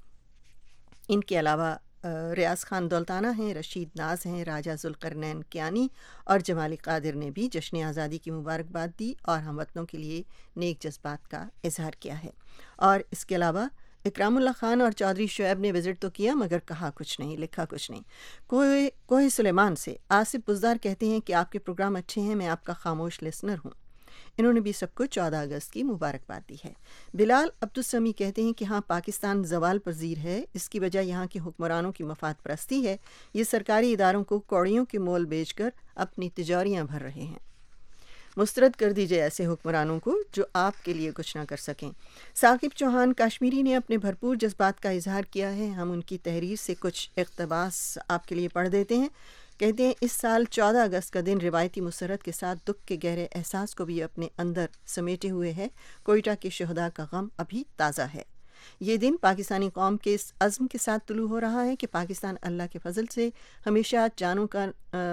ان کے علاوہ ریاض خان دولتانہ ہیں، رشید ناز ہیں، راجہ ذوالقرنین کیانی اور جمالی قادر نے بھی جشن آزادی کی مبارکباد دی اور ہم وطنوں کے لیے نیک جذبات کا اظہار کیا ہے۔ اور اس کے علاوہ اکرام اللہ خان اور چودھری شعیب نے وزٹ تو کیا مگر کہا کچھ نہیں، لکھا کچھ نہیں۔ کوہ کوہ سلیمان سے آصف بزدار کہتے ہیں کہ آپ کے پروگرام اچھے ہیں، میں آپ کا خاموش لسنر ہوں۔ انہوں نے بھی سب کو چودہ اگست کی مبارکباد دی ہے۔ بلال عبدالسمی کہتے ہیں کہ ہاں، پاکستان زوال پذیر ہے، اس کی وجہ یہاں کے حکمرانوں کی مفاد پرستی ہے، یہ سرکاری اداروں کو کوڑیوں کے مول بیچ کر اپنی تجاریاں بھر رہے ہیں۔ مسترد کر دیجئے ایسے حکمرانوں کو جو آپ کے لیے کچھ نہ کر سکیں۔ ثاقب چوہان کشمیری نے اپنے بھرپور جذبات کا اظہار کیا ہے، ہم ان کی تحریر سے کچھ اقتباس آپ کے لیے پڑھ دیتے ہیں۔ کہتے ہیں اس سال چودہ اگست کا دن روایتی مسرت کے ساتھ دکھ کے گہرے احساس کو بھی اپنے اندر سمیٹے ہوئے ہے۔ کوئٹہ کے شہداء کا غم ابھی تازہ ہے۔ یہ دن پاکستانی قوم کے اس عزم کے ساتھ طلوع ہو رہا ہے کہ پاکستان اللہ کے فضل سے ہمیشہ جانوں کا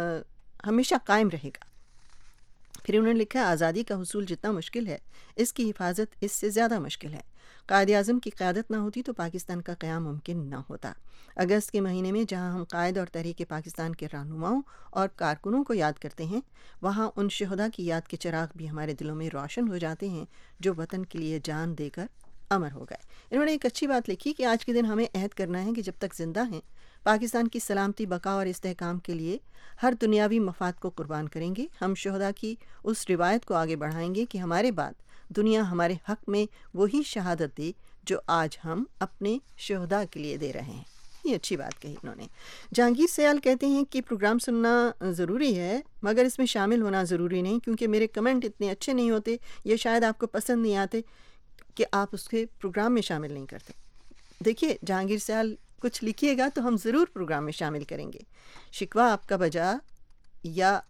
ہمیشہ قائم رہے گا۔ پھر انہوں نے لکھا، آزادی کا حصول جتنا مشکل ہے، اس کی حفاظت اس سے زیادہ مشکل ہے۔ قائد اعظم کی قیادت نہ ہوتی تو پاکستان کا قیام ممکن نہ ہوتا۔ اگست کے مہینے میں جہاں ہم قائد اور تحریک پاکستان کے رہنماؤں اور کارکنوں کو یاد کرتے ہیں، وہاں ان شہداء کی یاد کے چراغ بھی ہمارے دلوں میں روشن ہو جاتے ہیں جو وطن کے لیے جان دے کر امر ہو گئے۔ انہوں نے ایک اچھی بات لکھی کہ آج کے دن ہمیں عہد کرنا ہے کہ جب تک زندہ ہیں پاکستان کی سلامتی، بقا اور استحکام کے لیے ہر دنیاوی مفاد کو قربان کریں گے۔ ہم شہداء کی اس روایت کو آگے بڑھائیں گے کہ ہمارے بعد دنیا ہمارے حق میں وہی شہادت دے جو آج ہم اپنے شہداء کے لیے دے رہے ہیں۔ یہ اچھی بات کہی انہوں نے۔ جہانگیر سیال کہتے ہیں کہ پروگرام سننا ضروری ہے مگر اس میں شامل ہونا ضروری نہیں، کیونکہ میرے کمنٹ اتنے اچھے نہیں ہوتے یا شاید آپ کو پسند نہیں آتے کہ آپ اس کے پروگرام میں شامل نہیں کرتے۔ دیکھیے جہانگیر سیال، کچھ لکھیے گا تو ہم ضرور پروگرام میں شامل کریں گے۔ شکوہ آپ کا بجا یا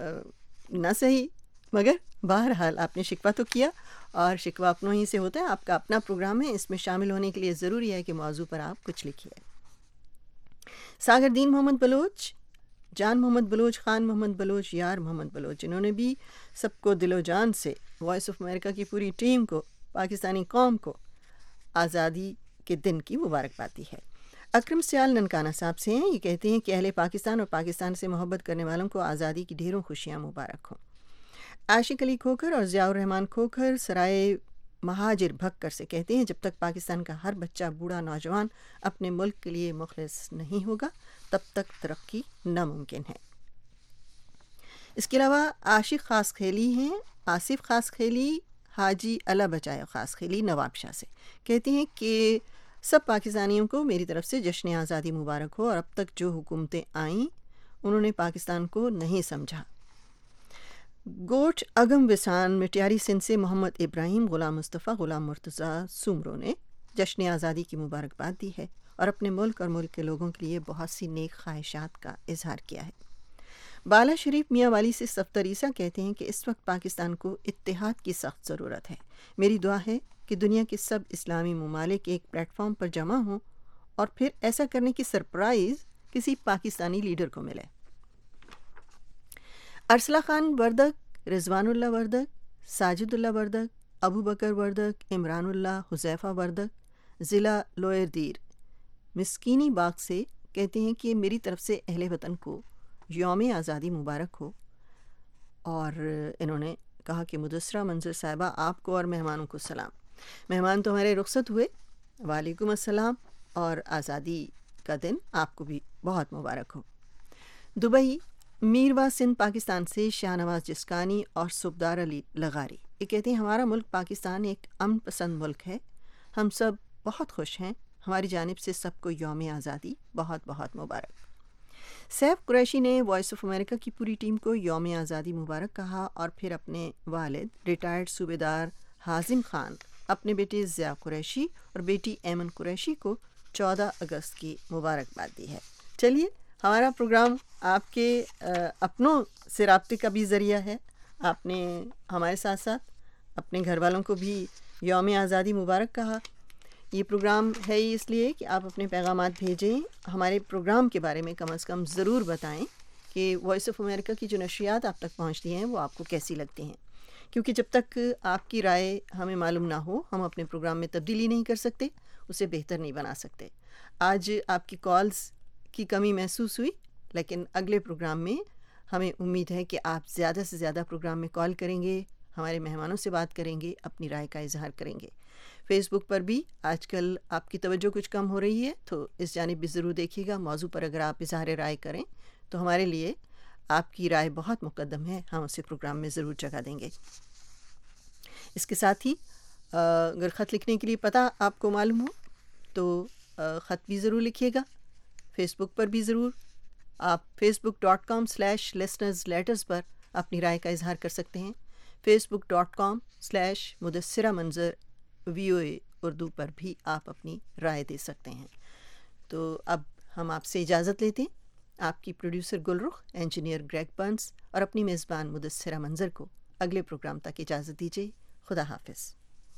نہ صحیح، مگر بہرحال آپ نے شکوہ تو کیا اور شکوہ اپنوں ہی سے ہوتا ہے۔ آپ کا اپنا پروگرام ہے، اس میں شامل ہونے کے لیے ضروری ہے کہ موضوع پر آپ کچھ لکھیے۔ ساگر دین محمد بلوچ، جان محمد بلوچ، خان محمد بلوچ، یار محمد بلوچ، جنہوں نے بھی سب کو دل و جان سے، وائس آف امریکہ کی پوری ٹیم کو، پاکستانی قوم کو آزادی کے دن کی مبارکباد دی ہے۔ اکرم سیال ننکانہ صاحب سے ہیں، یہ کہتے ہیں کہ اہل پاکستان اور پاکستان سے محبت کرنے والوں کو آزادی کی ڈھیروں خوشیاں مبارک ہوں۔ عاشق علی کھوکھر اور ضیاء الرحمان کھوکھر سرائے مہاجر بھکر سے کہتے ہیں جب تک پاکستان کا ہر بچہ بوڑھا نوجوان اپنے ملک کے لیے مخلص نہیں ہوگا تب تک ترقی ناممکن ہے۔ اس کے علاوہ عاشق خاص کھیلی ہیں، آصف خاص کھیلی حاجی اللہ بچائے خاص کھیلی نواب شاہ سے کہتے ہیں کہ سب پاکستانیوں کو میری طرف سے جشن آزادی مبارک ہو، اور اب تک جو حکومتیں آئیں انہوں نے پاکستان کو نہیں سمجھا۔ گوٹ اگم وسان مٹیاری سندھ سے محمد ابراہیم غلام مصطفیٰ غلام مرتضیٰ سومرو نے جشن آزادی کی مبارکباد دی ہے اور اپنے ملک اور ملک کے لوگوں کے لیے بہت سی نیک خواہشات کا اظہار کیا ہے۔ بالا شریف میاں والی سے صفدر عیسیٰ کہتے ہیں کہ اس وقت پاکستان کو اتحاد کی سخت ضرورت ہے۔ میری دعا ہے کہ دنیا کے سب اسلامی ممالک ایک پلیٹ فارم پر جمع ہوں اور پھر ایسا کرنے کی سرپرائز کسی پاکستانی لیڈر کو ملے۔ ارسلہ خان وردک، رضوان اللہ وردک، ساجد اللہ وردک، ابو بکر وردک، عمران اللہ حذیفہ وردک، ضلع لوئر دیر مسکینی باغ سے کہتے ہیں کہ میری طرف سے اہل وطن کو یوم آزادی مبارک ہو، اور انہوں نے کہا کہ مدثرہ منظر صاحبہ آپ کو اور مہمانوں کو سلام۔ مہمان تو ہمارے رخصت ہوئے، وعلیکم السلام، اور آزادی کا دن آپ کو بھی بہت مبارک ہو۔ دبئی میروا سندھ پاکستان سے شاہ نواز جسکانی اور صبدار علی لغاری یہ کہتے ہیں ہمارا ملک پاکستان ایک امن پسند ملک ہے، ہم سب بہت خوش ہیں، ہماری جانب سے سب کو یوم آزادی بہت بہت مبارک۔ سیف قریشی نے وائس آف امریکہ کی پوری ٹیم کو یوم آزادی مبارک کہا، اور پھر اپنے والد ریٹائرڈ صوبیدار حازم خان، اپنے بیٹے ضیاء قریشی اور بیٹی ایمن قریشی کو چودہ اگست کی مبارکباد دی ہے۔ چلیے، ہمارا پروگرام آپ کے اپنوں سے رابطے کا بھی ذریعہ ہے، آپ نے ہمارے ساتھ ساتھ اپنے گھر والوں کو بھی یوم آزادی مبارک کہا۔ یہ پروگرام ہے ہی اس لیے کہ آپ اپنے پیغامات بھیجیں، ہمارے پروگرام کے بارے میں کم از کم ضرور بتائیں کہ وائس آف امریکہ کی جو نشریات آپ تک پہنچتی ہیں وہ آپ کو کیسی لگتی ہیں، کیونکہ جب تک آپ کی رائے ہمیں معلوم نہ ہو ہم اپنے پروگرام میں تبدیلی نہیں کر سکتے، اسے بہتر نہیں بنا سکتے۔ آج آپ کی کالز کی کمی محسوس ہوئی، لیکن اگلے پروگرام میں ہمیں امید ہے کہ آپ زیادہ سے زیادہ پروگرام میں کال کریں گے، ہمارے مہمانوں سے بات کریں گے، اپنی رائے کا اظہار کریں گے۔ فیس بک پر بھی آج کل آپ کی توجہ کچھ کم ہو رہی ہے، تو اس جانب بھی ضرور دیکھیے گا۔ موضوع پر اگر آپ اظہار رائے کریں تو ہمارے لیے آپ کی رائے بہت مقدم ہے، ہم اسے پروگرام میں ضرور جگہ دیں گے۔ اس کے ساتھ ہی اگر خط لکھنے کے لیے پتہ آپ کو معلوم ہو تو خط بھی ضرور لکھیے گا۔ فیس بک پر بھی ضرور آپ Facebook dot com slash listeners letters پر اپنی رائے کا اظہار کر سکتے ہیں۔ Facebook dot com slash Mudassira Manzar V او اے اردو پر بھی آپ اپنی رائے دے سکتے ہیں۔ تو اب ہم آپ سے اجازت لیتے ہیں، آپ کی producer Gulrukh, engineer Greg Burns اور اپنی میزبان مدثرہ منظر کو اگلے پروگرام تک اجازت دیجیے۔ خدا حافظ۔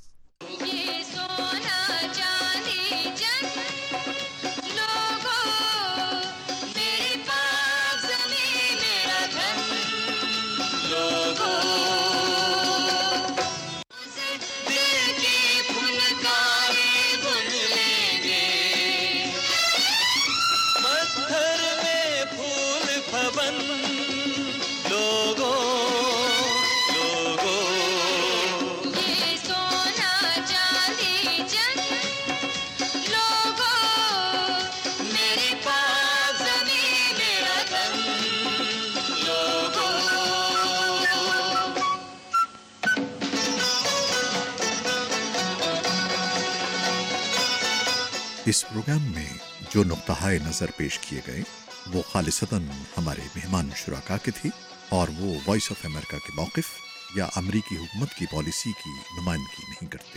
اس پروگرام میں جو نقطۂ نظر پیش کیے گئے وہ خالصتاً ہمارے مہمان شرکا کے تھے، اور وہ وائس آف امریکہ کے موقف یا امریکی حکومت کی پالیسی کی نمائندگی نہیں کرتے۔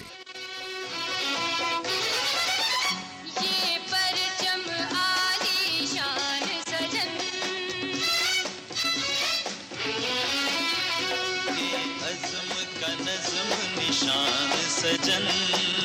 یہ پرچم عالی شان سجن، یہ عزم کا نظم نشان سجن،